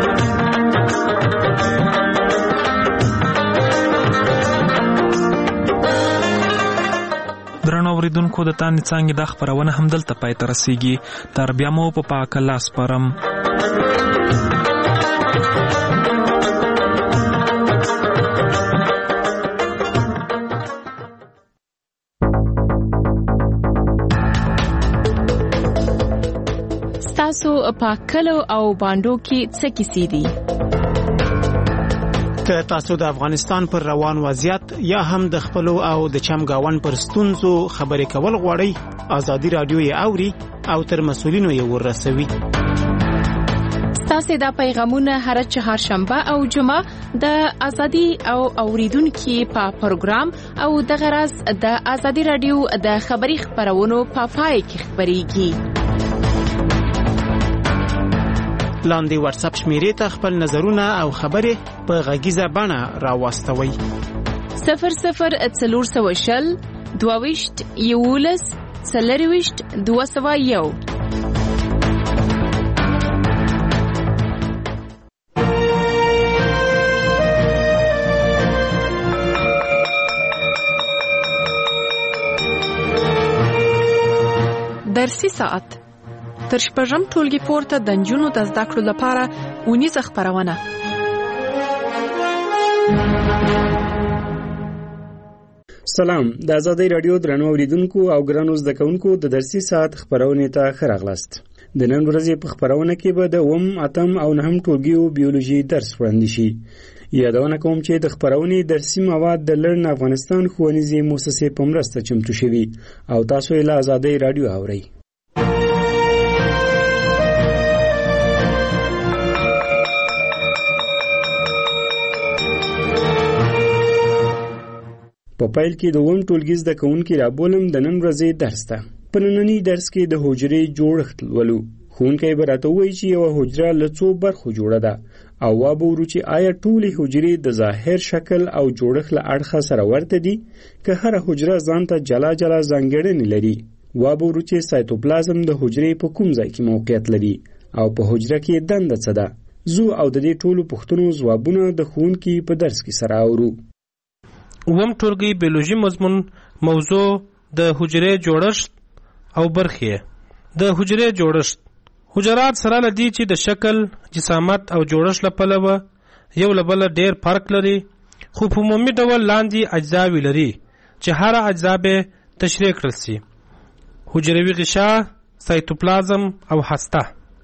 درنو اوریدونکو د تاند څنګه د خبرونه هم دلته پای ته رسیږي تر بیا مو په پاک الله سپارم تاسو پاکلو او باندو کې څه کیسې دي که تاسو د افغانستان پر روان وضعیت یا هم د خپلو او د چمګاون پر ستونزو خبرې کول غواړئ ازادي رادیو یې اوري او تر مسولینو یې ورسوي تاسو دا پیغامونه هر چهارشنبه او جمعه د ازادي او اوریدونکو په پروګرام او د غرض د ازادي رادیو د خبري خبرونو په پای کې خبريږي لاندې واتس اپ شمیرې ته خپل نظرونه او خبرې په غږیزه بڼه راوستوي 0040 22 یولس سلریوشت 201 درسي ساعت تر شپږم ټولګي پورته د نجونو د زده کړو لپاره اونیزه خبرونه سلام د ازادي رادیو درنو اوریدونکو او ګرانو زده کوونکو د درسي ساعت خبرونه ته خراغلاست د نن ورځې په خبرونه کې به د اتم او نهم ټولګیو بیولوژي درس وړاندې شي یادونه کوم چې د خبرونه درسي مواد د لرن افغانستان ښوونیزې مؤسسې په مرسته چمتو شوي او تاسو یې له ازادي رادیو اورئ په پایل کې د ووم ټولګي زده کوونکي رابولم د نن ورځې درس ته په نننی درس کې د حجرې جوړښت ولولو ښوونکی به راته وایي چې یوه حجره له څو برخو جوړه ده او وابه ورو چې آیا ټولې حجرې د ظاهر شکل او جوړښت له اړخه سره ورته دي که هره حجره ځان ته جلا جلا ځانګړنې لري وابه ورو چې سایتوپلازم د حجرې په کوم ځای کې موقعیت لري او په حجره کې دنده څه ده زو او د دې ټولو پوښتنو ځوابونه د ښوونکي په درس کې سره اورو وم ټولګي بیولوژي مضمون موضوع د حجرې جوړښت او برخې د حجرې جوړښت حجرات سره لدی چې د شکل جسامت او جوړښت لپاره یو له بل ډېر فرق لري خو په عمومي ډول لاندې اجزاوي لري چې هر اجزا به تشریح کړل شي حجروي غشا سایتوپلازم او هسته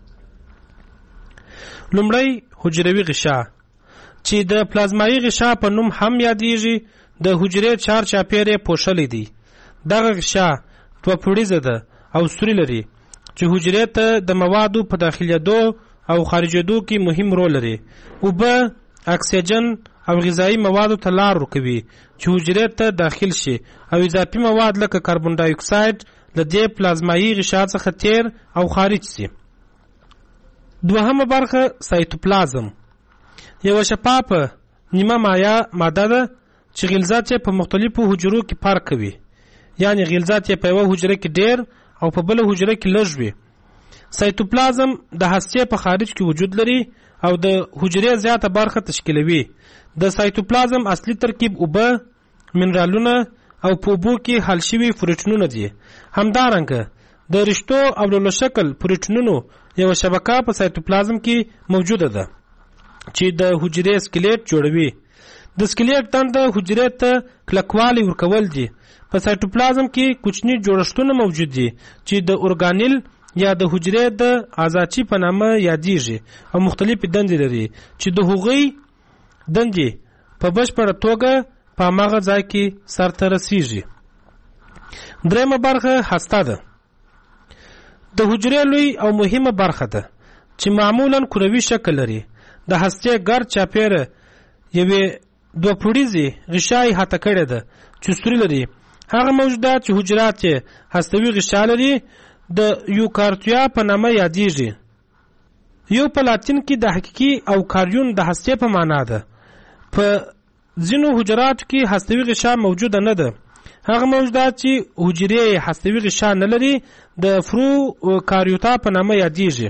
لومړی حجروي غشا چې د پلازمایي غشا په نوم هم یادېږي د حجرې چار چاپیرې پوښلې دي دغه غشا دوه پوړیزه ده او سوري لري چې حجرې ته د موادو په داخلېدو او خارجېدو کې مهم رول لري. اوبه اکسیجن او غذایی موادو ته لار ورکوي چې حجرې ته داخل شي او اضافي مواد لکه کاربن ډای اکساید له دې پلازمایي غشا څخه تیر او خارج شي. دوهمه برخه سایتوپلازم یو شفافه نیمه ماده ده چې غلظات په مختلفو حجرو کې فرق کوي، یعنی غلظات په یو حجره کې ډیر او په بل حجره کې لږ وي. سایتوپلازم د هستې په خارج کې وجود لري او د حجرې زیاته برخه تشکیلوي. د سایتوپلازم اصلي ترکیب اوبه، منرالونه او په اوبو کې حل شوي پروټینونه دي. همدارنګه د رشتو او لولو شکل پروټینونو یو شبکه په سایتوپلازم کې موجوده ده چې د حجرې سکلیټ جوړوي. د سکلیټ دنده حجرې ته کلکوالی ورکول دي. په سایتوپلازم کې کوچني جوړښتونه موجود دي چې د اورګانیل یا د حجرې د آزاچي په نامه یادېږي او مختلفې دندې لري چې د هغوی دندې په بشپړه توګه په هماغه ځای کې سرته رسیږي. درېیمه برخه هسته ده. د حجرې لوی او مهمه برخه ده چې معمولا کروي شکل لري. د هستې ګرد چاپیره یوې دوه پوړیزې غشای هته کړې ده چې سوري لري. هغه موجودات چې حجرات یې هستوي غشا لري د یوکارتیا په نامه یادېږي. یو په لاتین کې د حقیقي او کاریون د هستې په معنا ده. په ځینو حجراتو کې هستوي غشا موجوده نه ده. هغه موجودات چې حجرې هستوي غشا نه لري د فرو کاریوتا په نامه یادېږي.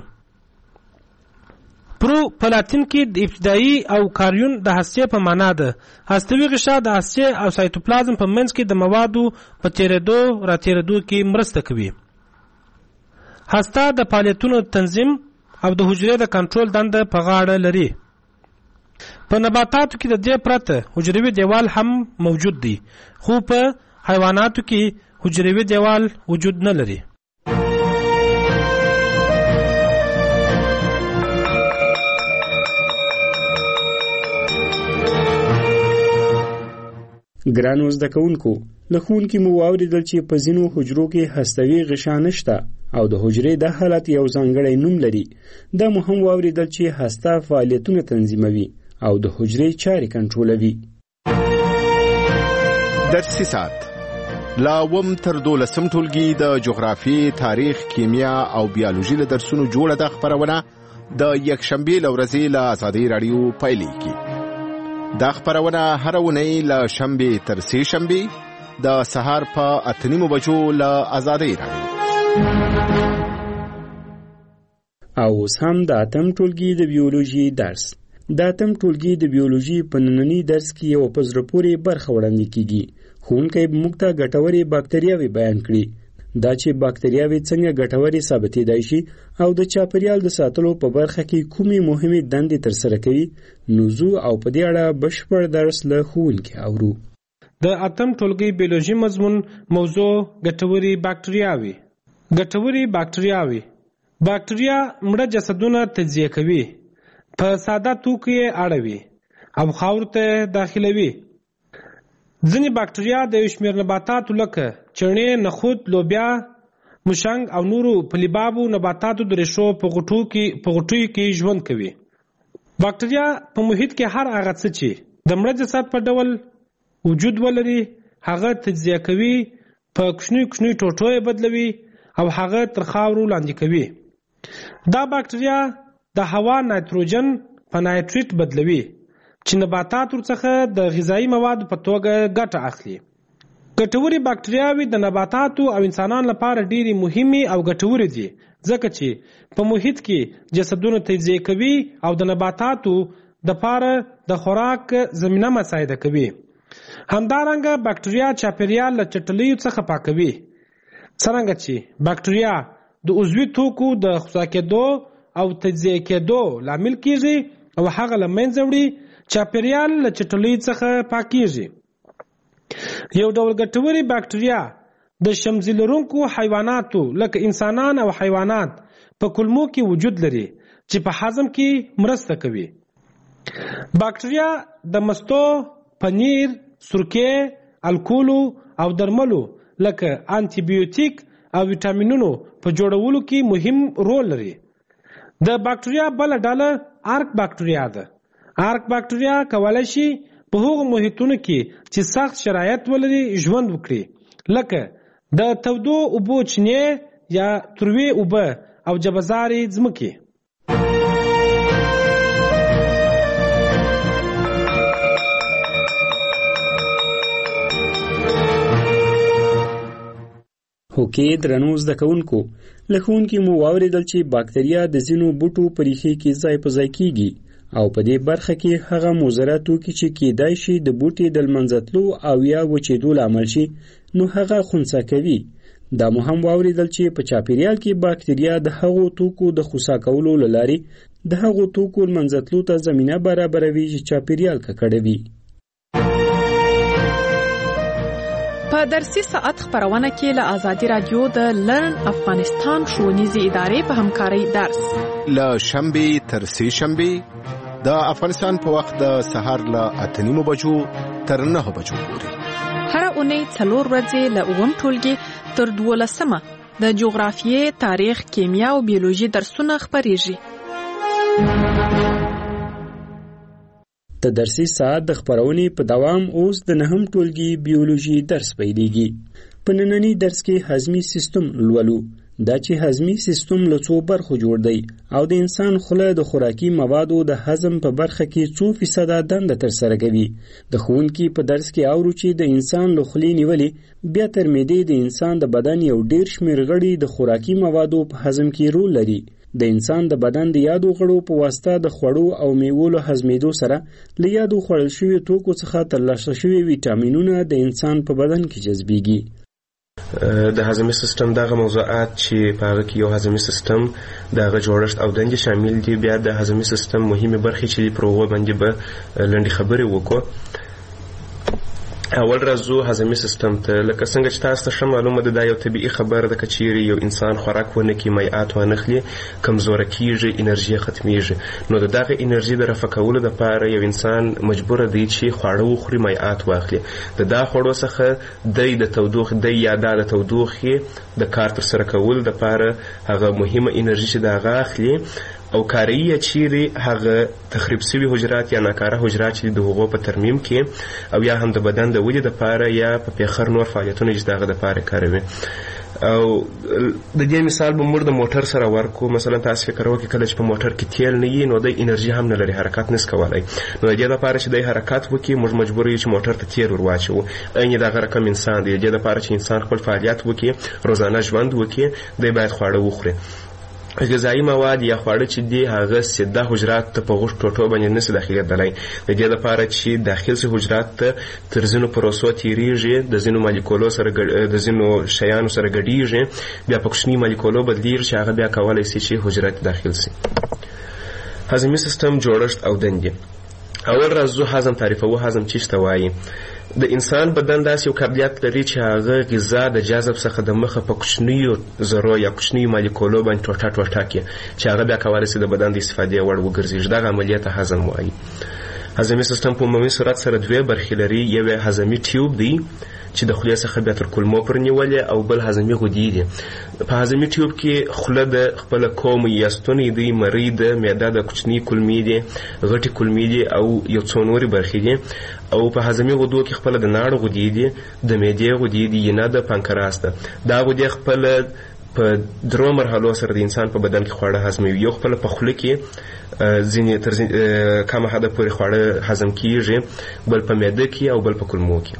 پرو په لاتین کې د ابتدایي او کاریون د هستې په معنا ده. هستوي غشا د هستې او سایتوپلازم په منځ کې د موادو په تیرېدو راتیرېدو کې مرسته کوي. هسته د فعالیتونو تنظیم او د حجرې د کنټرول دنده په غاړه لري. په نباتاتو کې د دې پرته حجروي دیوال هم موجود دی، خو په حیواناتو کې حجروي دیوال وجود نه لري. ګرانو زده کوونکو، له ښوونکي مو واورېدل چې په ځینو حجرو کې هستوي غشا نشته او د حجرې د حالت یو ځانګړی نوم لري. دا مو هم واورېدل چې هسته فعالیتونه تنظیموي او د حجرې چارې کنټرولوي. درسي ساعت لا وم تر 12 ټولګي د جغرافي، تاریخ، کیمیا او بیولوژي له درسونو جوړه ده خبرونه د یکشنبه لورځي له آزادۍ رادیو پایلیږي. دا خبرونه هر ونی له شنبه تر سه شنبه د سهار په 8:30 بجو له آزادۍ رادیو. او اوس هم د اتم ټولګي د بیولوژي درس. د اتم ټولګي د بیولوژي په نننی درس کې یو په زړه پورې برخه وړاندې کیږي. ښوونکی موږ ته ګټورې باکتریاوې بیان کړي. دا چې باکتریاوې څنګه ګټورې ثابتېدای شي او د چاپیریال د ساتلو په برخه کې کومې مهمې دندې ترسره کوي، نوزو او په دې اړه بشپړ درس له ښوونکي اورو. د اتم ټولګي بیولوژي مضمون موضوع ګټورې باکتریاوې. ګټورې باکتریاوې باکتریا مړه جسدونه تجزیه کوي، په ساده توکو یې اړوي او خاورو ته داخلوي. ځینې باکتریا د یو شمېر نباتاتو لکه چڼې، نخود، لوبیا، مشنګ او نورو پلیبابو نباتاتو د ریښو په غوټیو کې ژوند کوي. باکتریا په محیط کې هر هغه څه چې د مړه جسد په ډول وجود ولري هغه تجزیه کوي، په کوچنیو ټوټو یې بدلوي او هغه تر خاورو لاندې کوي. دا باکتریا د هوا نایتروجن په نایتریت بدلوي چې نباتات ورڅخه د غذایی موادو په توګه ګټه اخلي. ګټورې باکتریاوې د نباتاتو او انسانانو لپاره ډېرې مهمې او ګټورې دي، ځکه چې په محیط کې جسدونه تجزیه کوي او د نباتاتو د لپاره د خوراک زمینه مساعده کوي. همدارنګه باکتریا چاپیریال له چټلیو څخه پاکوي. څرنګه چې باکتریا د عضوي توکو د خصا کېدو او تجزیه کېدو لامل کیږي او هغه له منځه وړي، چاپیریال له چټلیو څخه پاکیږي. یو ډول ګټورې باکتریا د شمزي لرونکو حیواناتو لکه انسانان او حیوانات په کولمو کې وجود لري چې په هضم کې مرسته کوي. باکتریا د مستو، پنیر، سرکې، الکولو او درملو لکه انټي بیوټیک او ویټامینونو په جوړولو کې مهم رول لري. د باکټریا بل ډله آرک باکټریا ده. آرک باکټریا کولای شي په هغو محیطونو کې چې سخت شرایط ولري ژوند وکړي، لکه د تودو اوبو چینې یا تروې اوبه او جبزارې ځمکې. هوکې درنو زده کوونکو، له ښوونکي مو واورېدل چې باکتریا د ځینو بوټو په ریښې کې ځای په ځای کیږي او په دې برخه کې هغه مضره توکي چې کیدای شي د بوټي د لمنځه تلو او یا وچېدو لامل شي نو هغه خنثی کوي. دا مو هم واورېدل چې په چاپیریال کې باکتریا د هغو توکو د خنثی کولو له لارې د هغو توکو لمنځه تلو ته زمینه برابروي چې چاپیریال ککړوي. په درسي ساعت خبرونه کې له آزادي رادیو د لرن افغانستان ښوونیزې ادارې په همکارۍ درس له شنبې تر سې شنبې د افغانستان په وخت د سهار له 8:30 بجو تر 9 بجو پورې هر اونۍ 4 ورځې له 9 ټولګي تر 12 د جغرافیې، تاریخ، کیمیا او بیولوژي درسونه خبرېږي. د درسي ساعت د خبرونې په دوام اوس د 9 ټولګي بیولوژي درس پیلېږي. په ننني درس کې هضمي سیستم لولو. دا چې هضمي سیستم له څو برخو جوړ دی او د انسان خوله د خوراکي موادو د هضم په برخه کې 2% دنده ترسره کوي. د ښوونکي په درس کې اورو چې د انسان له خولې نیولې بیا تر معدې د انسان د بدن یو ډیر شمېر غړي د خوراکي موادو په هضم کې رول لري. د انسان د بدن د یادو غړو په واسطه د خوړو او میوو له هضمېدو سره له یادو خوړل شوي توکو څخه ترلاسه شوي ویټامینونه د انسان په بدن کې جذبېږي. د هضمي سیستم دغه موضوعات چې په هغه کې یو هضمي سیستم دغه جوړښت او دندې شامل دي. بیا د هضمي سیستم مهمه برخې چې پر هغه باندې به لنډې خبرې وکړو. اول راځو هضمي سیستم ته. لکه څنګه چې تاسو ته معلومه ده دا یو طبیعي خبره ده، که چیرې یو انسان خوراک ونه کړي، مایعات ونه خوري، کمزوره کیږي، انرژي ختمیږي. نو دغه انرژي د رفع کولو لپاره یو انسان مجبور دی چې خواړه وخوري، مایعات واخلي. د خواړو څخه د تودوخې یا د تودوخې د کار تر سره کولو لپاره هغه مهمه انرژي چې دغه اخلي او کاریه چیرې هغه تخریب شوي حجرات یا ناکاره حجرات چې د هغو په ترمیم کې او یا هم د بدن د ودې لپاره یا په پیخر نور فعالیتونه چې دغه لپاره کاروي. او د دې مثال به موږ د موټر سره ورکو. مثلا تاسو فکر وکړئ کله چې په موټر کې تیل نه وي نو د انرژي هم نه لري، حرکت نس کولای. نو د دې لپاره چې د حرکت وکړي موږ مجبور یو چې موټر ته تیل ورواچو. این دغه رقم انسان دی. د دې لپاره چې انسان خپل فعالیت وکړي، روزانه ژوند وکړي، دی باید خواړه وخوري. غذایی مواد یا خواړه چې دی هغه سیده حجرات ته په غوښ ټوټو باندې نشي داخلېدلی. د دې لپاره چې داخل شي حجرات ته تر ځینو پروسو تیریږي، د ځینو مالیکولو سره د ځینو شیانو سره ګډیږي، بیا په کوچني مالیکولو بدلیږي چې هغه بیا کولی شي چې حجرات داخل شي. هضمي سیستم جوړښت او دندې. اول راځو هضم تعریفوو. هضم څه ته وایي؟ د انسان بدن داسې یو قابلیت لري چې هغه غذا د جذب څخه د مخه په کوچنیو ذرو یا کوچنیو مالیکولو باندې ټوټه کړي چې هغه بیا کولی شي د بدن د استفادې وړ وګرځي. دغه عملیه ته هضم وایي. هضمي سیستم په عمومي صورت سره 2 برخې لري. یو هضمي ټیوب دی چې د خولې څخه بیا تر کولمو پورې نیولې، او بل هضمي غدې دي. په هضمي ټیوب کې خوله د خپل کوم یا ستونی دی، مری د معده د کوچني کولمې دي، غټي کولمې دي او یو څو نورې برخې دي. او په هضمي غدو کې خپل د ناړو غدې دي، د معدې غدې دي، ینه د پانکراس ده. دا غدې خپل په 3 مرحلو سره د انسان په بدن کې خواړه هضموي. یو خپل په خوله کې ځینې تر کمه حده پورې خواړه هضم کیږي، بل په معده کې او بل په کولمو کې.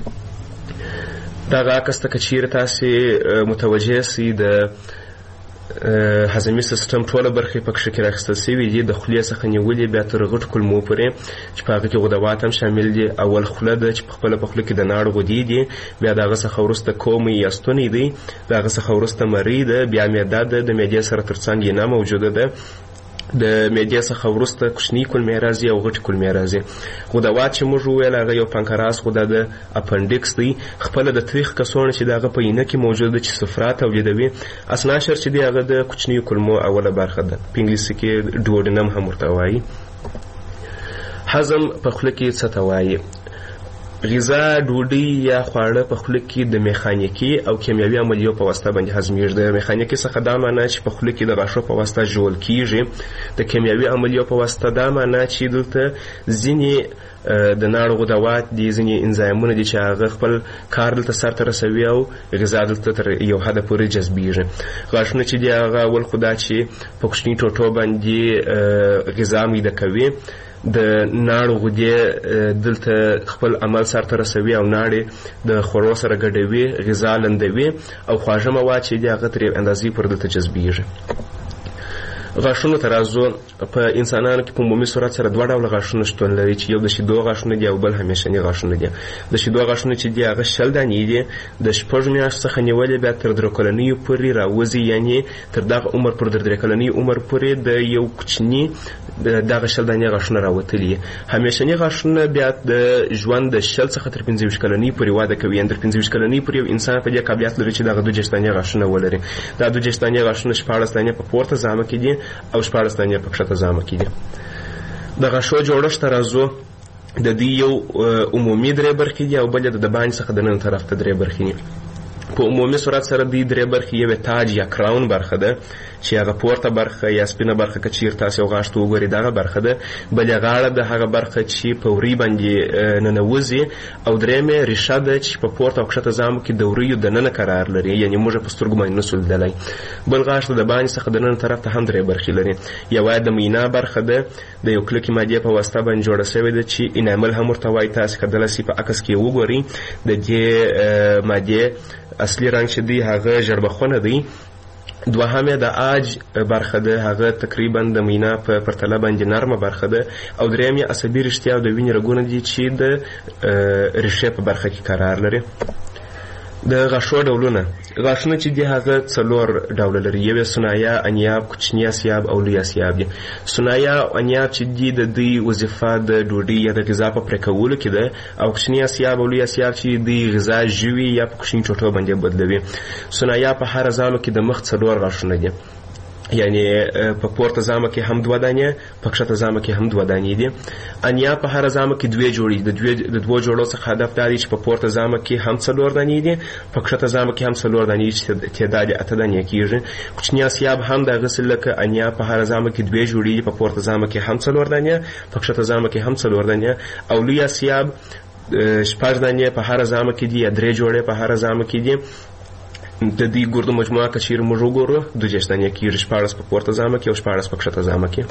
دغه عکس ته که چیرې تاسې متوجه سئ د هضمي سیستم ټوله برخې پکښې کې راخیستل شوي دي، د خولې څخه نیولې بیا تر غټ کولمو پورې چې په هغه کې غدوات هم شامل دي. اول خوله ده چې پخپله په خوله کې د ناړو غدې دي، بیا د هغه څخه وروسته کومې یا ستونی دی، د هغه څخه وروسته مرۍ ده، بیا معده ده، د معدې سره تر څنګ ینه موجوده ده، د معدې څخه وروسته کوچني کولمې راځي او غټې کولمې راځي. غدوات چې موږ وویل هغه یو پانکراس غده ده، اپنډکس دی، خپله د تریخ کڅوړه چې د هغه په اینه کې موجوده ده چې صفرا تولیدوي. اسناشر چې دی هغه د کوچنیو کولمو اوله برخه ده، په انګلیسي کې ډوډینم هم ورته وایي. هضم په خوله کې څه ته وایي؟ غذا ډوډۍ یا خواړه په خوله کې د میخانیکي او کیمیاوي عملیو په واسطه باندې هضمیږي. د میخانیکي څخه دا معنی چې په خوله کې د غاښو په واسطه ژوول کیږي. د کیمیاوي عملیو په واسطه دا معنی چې دلته ځینې د ناروغ دوات دي، ځینې انزایمونه دي چې هغه خپل کار دلته سرته رسوي او غذا دلته تر یو حده پورې جذبیږي. غاښونه چې دي هغه اول خو دا چې په کوچني ټوټو باندې غذا میده کوي، د ناړو غدې دلته خپل عمل سرته رسوي او ناړې د خوړو سره ګډوي، غذا لندوي او خواږه مواد چې دي هغه تر یو اندازې پورې دلته جذبیږي. غاښونو ته راځو. په انسانانو کې په عمومي صورت سره دوه ډوله غاښونه شتون لري چې یو د شیدو غاښونه دي او بل همیشني غاښونه دي. د شیدو غاښونه چې دي هغه 20 دانې دي، د 6 میاشتو څخه نیولې بیا تر 3 کلنیو پورې راوځي، یعنی تر دغه عمر پر 3 کلنی عمر پورې د یو کوچني دغه 20 دانې غاښونه راوتلي. همیشني غاښونه بیا د ژوند د 20 څخه تر 25 کلنی پورې واده کوي، یعنی تر 25 کلنی پورې یو انسان په دې قابلیت لري چې دغه 2 دانې غاښونه ولري. دا 2 دانې غاښونه 14 دانې په پورته زامه کې دي او 14 دانې په کښته زامه کې دي. د غاښو جوړښت ته راځو. د دې یو عمومي 3 برخې دي او بل د باندې څخه د نن طرف ته 3 برخې دي. په عمومي صورت سره دې 3 برخې یو تاج یا کراون برخه ده چې هغه پورته برخه یا سپینه برخه که چیرته تاسو غاښ ته وګورئ دغه برخه ده، بل غاړه د هغه برخه چې په وری باندې ننوځي، او درېمه ریشه ده چې په پورته او کښته زامو کې د وریو د نن قرار لري، یعنی موږ په سترګو باندې نسول دلای. بل غاښ د باندې څخه د نن طرف ته هم 3 برخې لري. یو د مینا برخه ده، د یو کلکې ماده په واسطه باندې جوړه شوې ده چې انامل هم ورته وایي. تاسو کله چې په عکس کې وګورئ د دې ماده اصلي رنګ چې دی هغه ژړبخونه دی. دوهمه د آج برخه ده، هغه تقریبا د مینا په پرتله باندې نرمه برخه ده. او درېمه عصبي رشتیا او د وینې رګونه دي چې د ریښې په برخه کې قرار لري. د غاښو ډولونه. غاښونه چې دي هغه 4 ډوله لري. یو سنایا، انیاب، کوچنی اسیاب او لوی اسیاب دي. سنایا او انیاب چې دي د دې وظیفه د ډوډۍ یا د غذا په پرېکولو کې ده، او کوچنی اسیاب او لوی اسیاب چې د غذا ژوي یا په کوچني ټوټو باندې بدلوي. سنایا په هر ځالو کې د مخ 4 غاښونه دي، یعنی په پورته زامه کې هم 2 دانې، په کښته زامه کې هم 2 دانې دي. انیا په هر زامه کې 2 جوړې، د 2 جوړو څخه هدف دا دی چې په پورته زامه کې هم 4 دانې دي، په کښته زامه کې هم 4 دانې چې تعداد 8 دانې کیږي. کوچنی اسیاب هم د غسل لکه انیا په هر زامه کې 2 جوړې، په پورته زامه کې هم 4 دانې، په کښته زامه کې هم 4 دانې. او لوی اسیاب 6 دانې په هر زامه کې دي، 3 جوړې په هر زامه کې دي. د دې ګردو مجموعه که چیرې موږ وګورو 2 دانې کېږي، 14 په پورته زامه کې او 14 په کښته زامه کې.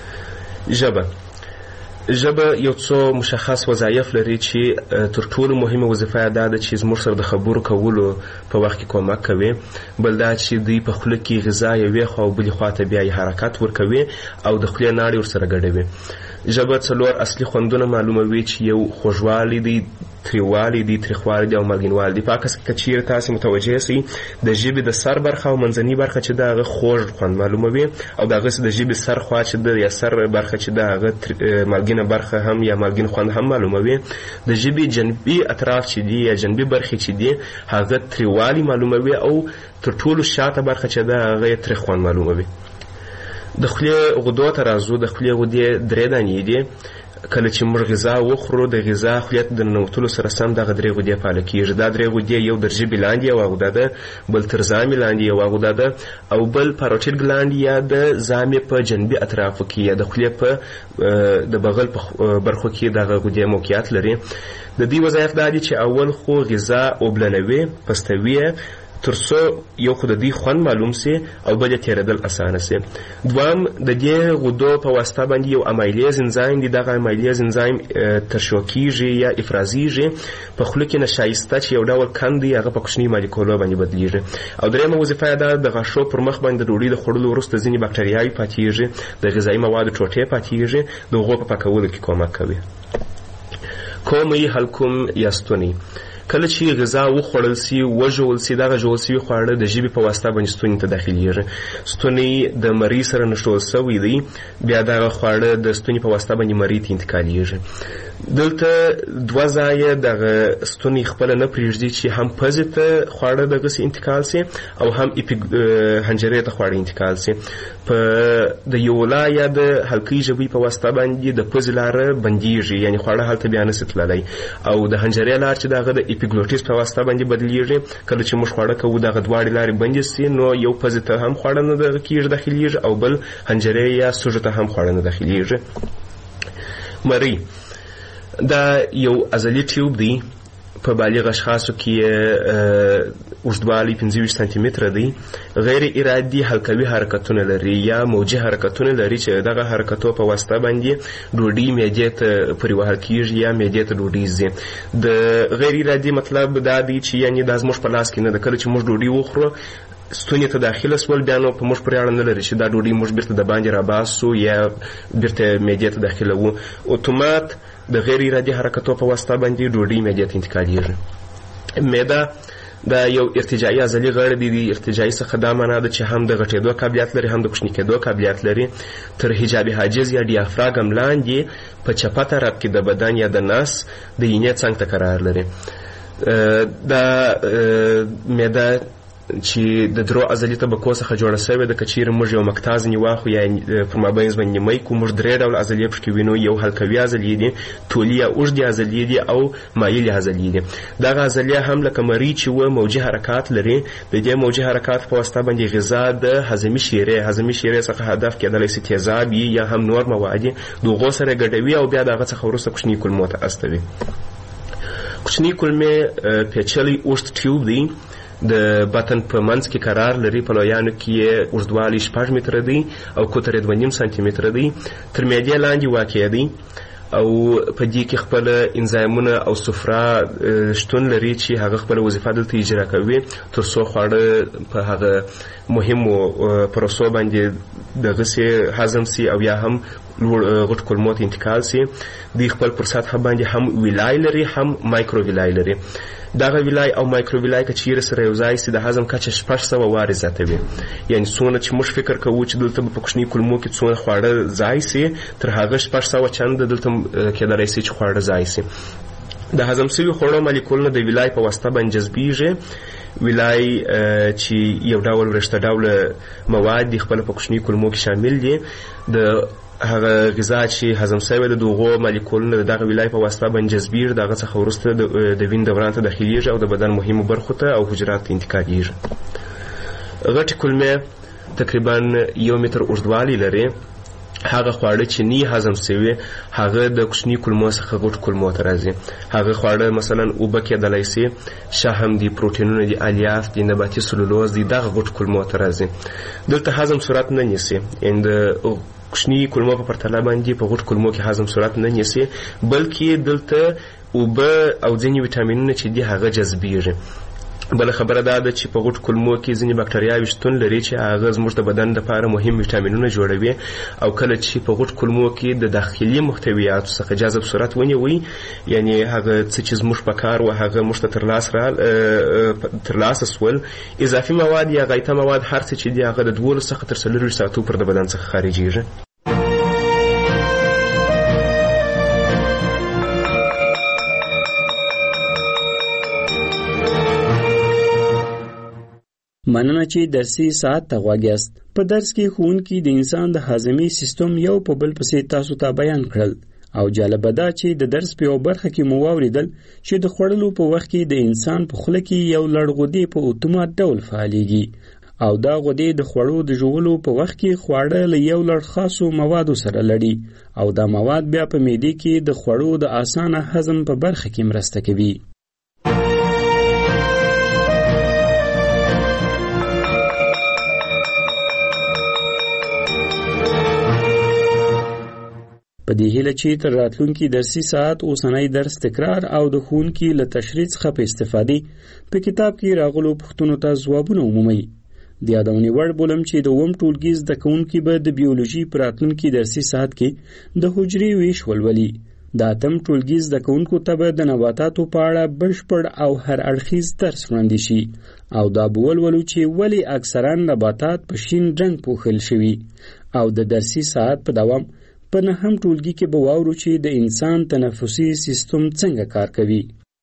ژبه یو څو مشخص وظایف لري چې تر ټولو مهمه وظیفه یې دا ده چې زموږ سره د خبرو کولو په وخت کې کومک کوي. بل دا چې دوی په خوله کې غذا یوې خوا او بلې خوا ته بیا یې حرکت ورکوي او د خولې ناړې ورسره ګډوي. ژبه 4 اصلي خوندونه معلوموي چې یو خوږوالی دی، تریوالی دی، تریخوالی دی او مالګینوالی دی. په عکس کې که چیرې تاسې متوجه سئ د ژبې د سر برخه او منځنۍ برخه چې د هغه خوږ خوند معلوموي، او د هغسې د ژبې سر خوا چې د یا سر برخه چې د هغه مالګینه برخه هم یا مالګین خوند هم معلوموي. د ژبې جنبي اطراف چې دي یا جنبي برخې چې دي هغه تریوالی معلوموي، او تر ټولو شاته برخه چې د هغه تریخ خوند معلوموي. د خولې غدو ته راځو. د خولې غدې 3 دانې دي. کله چې موږ غذا وخورو د غذا خولې ته د ننوتلو سره سم دغه 3 غدې فعاله کېږي. دا 3 غدې یو در ژبې لاندې یوه غده ده، بل تر زامې لاندې یوه غده ده، او بل پاروټیډ ګلاند یا د زامې په جنبي اطرافو کې یا د خولې په د بغل په برخو کې دغه غدې موقعیت لري. د دې وظایف دا دي چې اول خو غذا اوبلنوي، پستوي، ترڅو یو خو د دې خوند معلوم سي او بل یې تېرېدل اسانه سي. دوام د دې غدو په واسطه باندې یو امایلیز انزایم دی. دغه امایلیز انزایم ترشح کیږي یا افرازیږي په خوله کې نشایسته چې یو ډول کند دی هغه په کوچني مالیکولو باندې بدلیږي. او درېیمه وظیفه دا د غاښو پر مخ باندې د ډوډۍ د خوړلو وروسته ځینې بکټریاوې پاتېږي، د غذایي موادو ټوټې پاتېږي، د هغو په پاکولو کې کومک کوي. کومې حلقوم یا ستونی. کله چې غذا وخوړل سي وژول سي دغه ژول سوي خواړه د ژبې په واسطه باندې ستوني ته داخليږي. ستونی د مری سره نښلول سوی دی، بیا دغه خواړه د ستوني په واسطه باندې مری ته انتقالېږي. دلته دوه ځایه دغه ستونی خپل نه پریږدي چې هم پزې ته خواړه دغه انتقال سي او هم حنجرې ته خواړه انتقال سي. په د یولا یا د حلقې ژبې په واسطه باندې د پزې لاره بندیږي، یعنی خواړه هلته بیا نشي تللی، او د حنجرې لار چې دغه د اپیګلوټیس په واسطه باندې بدلیږي. کله چې موږ خواړه کوو دغه دواړې لارې بندې سي نو یو پزې ته هم خواړه نه دغه کېږي داخلیږي او بل حنجرې یا سوژه ته هم خواړه نه داخلیږي. مرۍ دا یو عضلي ټیوب دی، په بالغ اشخاصو کې اوږدوالی 25 سانتي متره دی. غیر ارادي حلقوي حرکتونه لري یا موجي حرکتونه لري چې دغه حرکتو په واسطه باندې ډوډۍ معدې ته پورې وهل کېږي یا معدې ته ډوډۍ ځي. د غیر ارادي مطلب دا دی چې یعنې دا زموږ په لاس کې نه ده. کله چې موږ ډوډۍ وخورو ستوني ته داخله سول بیا نو په موږ پورې اړه نه لري چې دا ډوډۍ موږ بیرته د باندې راباسو یا بیرته معدې ته داخله وو. اتومات د غیر ارادي حرکتو په واسطه باندې ډوډۍ معدې ته انتقالېږي. معده دا یو ارتجاعي عضلي غړی دی. ارتجاعي څخه دا معنا ده چې هم د غټېدو قابلیت لري هم د کوچني کېدو قابلیت لري. تر حجاب حاجز یا ډیافراګم لاندې په چپه طرف کې د بدن یا د نس د ینې څنګ ته قرار لري. دا معده چې د درو عضلي طبقو څخه جوړه شوې ده. که چیرې موږ یو مقطع ځینې واخلو یا پر مابین باندې نیمۍ کړو، موږ درې ډوله عضلې پکې وینو. یو حلقوي عضلې دي، طولي یا اوږدې عضلې دي او مایلې عضلې دي. دغه عضلې هم لکه مرۍ چې و موجي حرکات لري. د دې موجي حرکات په واسطه باندې غذا د هضمي شیرې څخه هدف کېدلی شي تیزاب یا هم نور مواد د هغو سره ګډوي او بیا د هغه څخه وروسته کوچني کولمو ته استوي. کوچني کولمې پیچلی اوږد ټیوب دی، د بطن په منځ کې قرار لري. په لویانو کې اوږدوالی 6 متره دی او قطر یې 2.5 سانتي متره دی. تر معدې لاندې واقع دی او په دې کې خپل انزایمونه او صفرا شتون لري چې هغه خپل وظیفه دلته اجرا کوي تر څو خواړه په هغه مهمو پروسو باندې دغه سي هضم سي او یا هم غټ کولمو ته انتقال سي. د خپل پر سطح باندې هم ویلای لري هم مایکرو ویلای لري. دغه ویلای او مایکرو ویلای که چیرې سره یو ځای سي د هضم کچه 600 وارې زیاتوي. یعنې څونه چې موږ فکر کوو چې دلته په کوچني کولمو کې څونه خواړه ځای سي تر هغه 600 چنده دلته کېدلی سي چې خواړه ځای سي. د هضم شوي خوړو مالیکولونه د ویلای په واسطه باندې جذبیږي. ویلای چې یو ډول ورشته ډوله مواد دي خپل په کوچني کولمو کې شامل دي. د هغه غذا چې هضم شوی د دغو مالیکولونو دغه ویلای په واسطه باندې جذبیږي. دغه څخه وروسته د وین دوران ته داخلیږي او د بدن مهمو برخو ته او حجرات ته انتقالېږي. غټې کولمې تقریبا 1 متر اوږدوالی لري. هغه خواړه چې نه هضم شوي هغه د کوچني کولمو څخه غټ کولمو ته راځي. هغه خواړه مثلا اوبه کېدلی سي، شحم دي، پروټینونه دي، الیاف دي، نباتي سلولوز دي، دغه غټ کولمو ته راځي. دلته هضم صورت نه نیسي. یعنې د کوچني کولمو په پرتله باندې په غټ کولمو کې هضم صورت نه نیسي، بلکې دلته اوبه او ځینې ویټامینونه چې دي هغه جذبیږي. بل خبره دا ده چې په غټ کولمو کې ځینې بکټریاوې شتون لري چې هغه زموږ د بدن لپاره مهم ویټامینونه جوړوي. او کله چې په غټ کولمو کې د داخلي محتویاتو څخه جذب صورت ونیوي، یعنی هغه څه چې زموږ په کار و هغه موږ ته ترلاسه سول، اضافي مواد یا غایطه مواد هر څه چې دي هغه د 12 څخه تر 24 ساعتو پر د بدن څخه خارجېږي. مننه چې درسي ساعت ته غوږ یاست. په درس کې ښوونکي د انسان د هاضمي سیستم یو په بل پسې تاسو ته بیان کړل او جالبه ده چې د درس په یو برخه کې مو واوریدل چې د خوړلو په وخت کې د انسان په خوله کې یو لړ غدې په اتومات ډول فعالېږي او دا غدې د خوړو د ژوولو په وخت کې خواړه له یو لړ خاصو موادو سره لړي او دا مواد بیا په معدې کې د خوړو د اسانه هضم په برخه کې مرسته کوي. په دې هیله چې تر راتلونکي درسي ساعت اوسنی درس تکرار او د ښوونکي له تشریح څخه په استفادې په کتاب کې راغلو پوښتنو ته ځوابونه ومومئ. د یادونې وړ بولم چې د 9 ټولګي زده کوونکي به د بیولوژي په راتلونکي درسي ساعت کې د حجرې ویش ولولي. د 8 ټولګي زده کوونکو ته به د نباتاتو په اړه بشپړ او هر اړخیز درس وړاندې شي او دا به ولولو چې ولې اکثرا نباتات په شین رنګ پوښل شوي او د درسي ساعت په دوام په 9 ټولګي کې به واورو چې د انسان تنفسي سیستم څنګه کار کوي.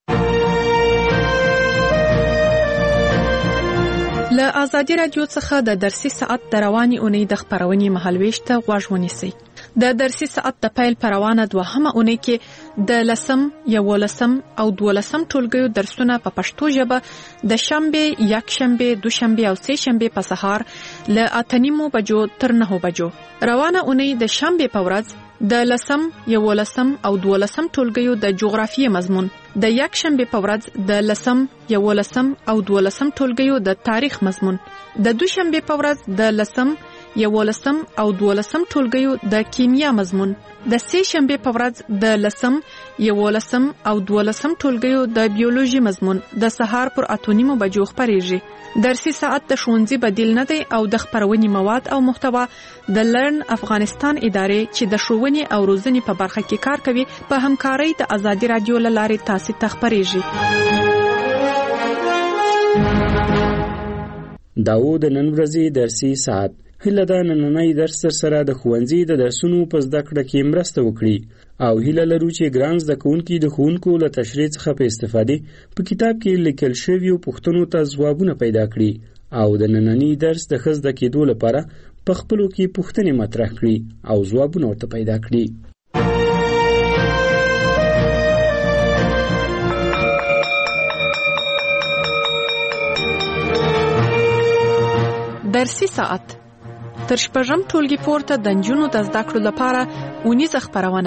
له آزادي رادیو څخه د درسي ساعت د رواني اونۍ د خبرونې مهالويش ته غوږ ونیسئ. د درسي ساعت د پیل پر روانه 2مه اونۍ کې د 10 11 او 12 ټولګیو درسونه په پښتو ژبه د شنبه، یکشنبه، دوشنبه او سه شنبه په سهار له 8:30 بجو تر 9 بجو. روانه اونۍ د شنبه په ورځ د 10 11 او 12 ټولګیو د جغرافیې مضمون، د یکشنبه په ورځ د 10 11 او 12 ټولګیو د تاریخ مضمون، د دوشنبه په ورځ د 10 11 او 12 ټولګیو د کیمیا مضمون، د سه شنبه په ورځ د 10 11 او 12 ټولګیو د بیولوژي مضمون د سهار پر 8:30 بجو خبرېږي. درسي ساعت د ښوونځي بدیل نه دی او د خبرونې مواد او محتوا د لرن افغانستان ادارې چې د ښوونې او روزنې په برخه کې کار کوي په همکارۍ د آزادي رادیو له لارې تاسو ته خبرېږي. داو د نن ورځې درسي ساعت هیله ده نننی درس سره د ښوونځي د درسونو په زده کړه کې مرسته وکړي او هیله لرو چې ګران زده کوونکي د ښوونکو له تشریح څخه په استفادې په کتاب کې لیکل شویو پوښتنو ته ځوابونه پیدا کړي او د نننی درس د ښه زده کېدو لپاره په خپلو کې پوښتنې مطرح کړي او ځوابونه ورته پیدا کړي. درسي ساعت تر شپږم ټولګي پورته د نجونو د زده کړو لپاره اونیزه خبرونه.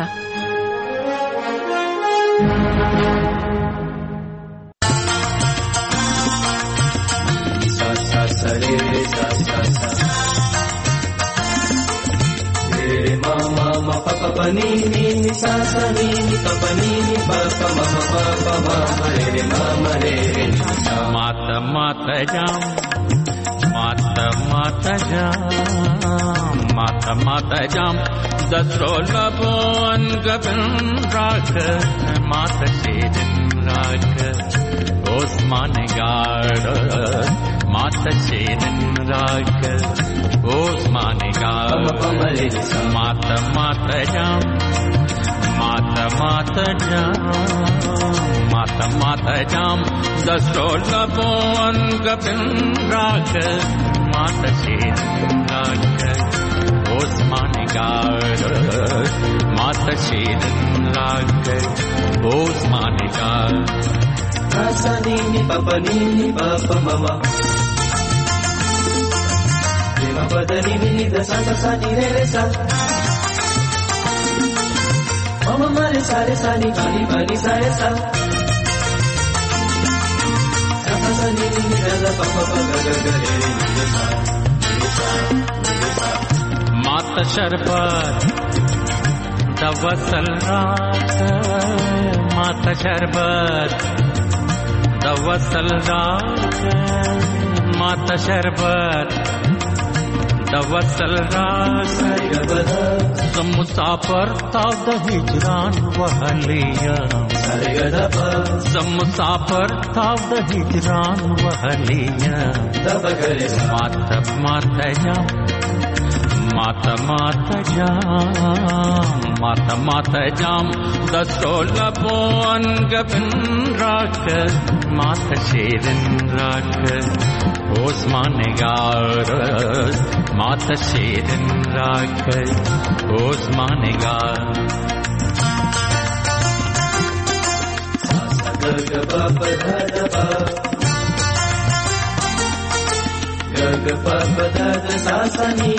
Mata jam dasrola bon gabin rak mata shedin rak Osman gard mata shedin rak Osman gard mata jam mata jam dasrola bon gabin rak mata shedin rak Osman gard mata shedin rak Osman gard Asanini papa mama Dima padanini da sa ni re sa Mama mare sa ni pani sa re sa Asanini da papa ga re sa Mata sharbat da wasal raat Mata sharbat da wasal raat Mata sharbat da wasal raat Zam musafir ta da hijran wahliya Zam musafir ta da hijran wahliya Mata jam Mata jam dasrola bon gabin rak mata shedin rak Osman gard mata shedin rak Osman gard Sasani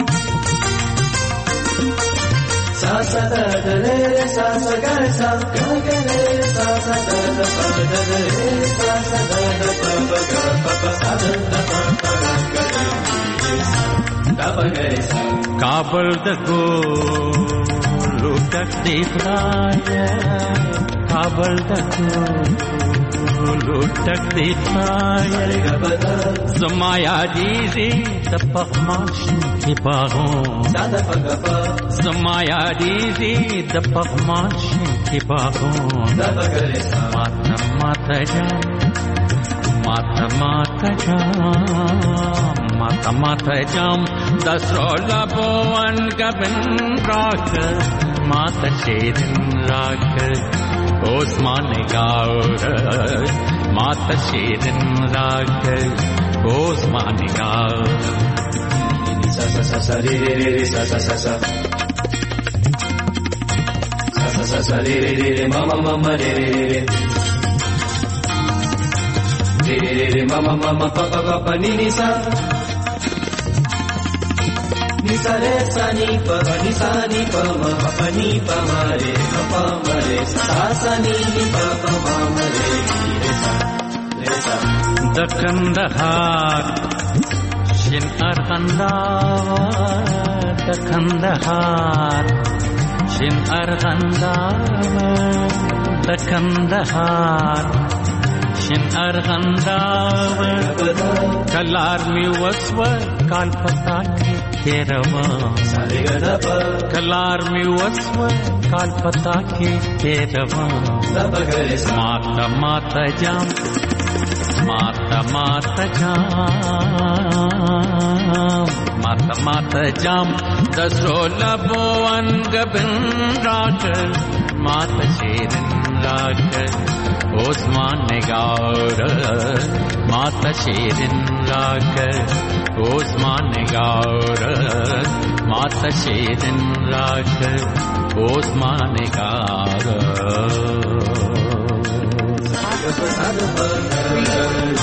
Sasa da da re sasa ga sa ga ga re sasa da da pa da re sasa da da pa pa ga pa pa sa da pa pa ga re da pa ga re sa Kabul da go lutak dikhaya Kabul da go lutak dikhaya Zamaya dizi da pakhmash ki bagon sada pagapa Zamaya dizi da pakhmash ki bagon da bagale mata jam mata jam das Rollaboan gaben Rake, Mata Shirin Rake, Osmane Gaure, Mata Shirin Rake, Osmane Gaure. Sa sa sa sa re re re sa sa sa sa. Sa sa sa sa re re re mama mama re re re. Re re re mama mama papa papa ni ni sa. Ni sa re sa ni pa ma pa ni pa ma re sa sa ni pa pa ma re re sa. The Kandahar Shin Arghandawar, the Kandahar Shin Arghandawar, the Kandahar Shin Arghandawar. Kalar mi waswa kal pata ke terava, kalar mi waswa kal pata ke terava. Mata mata jam, mata mata jam, mata mata jam. Dasrola boan gabin raker, mata shirin raker, Osman Gaure, mata shirin raker, Osman Gaure, mata shirin raker, Osman Gaure.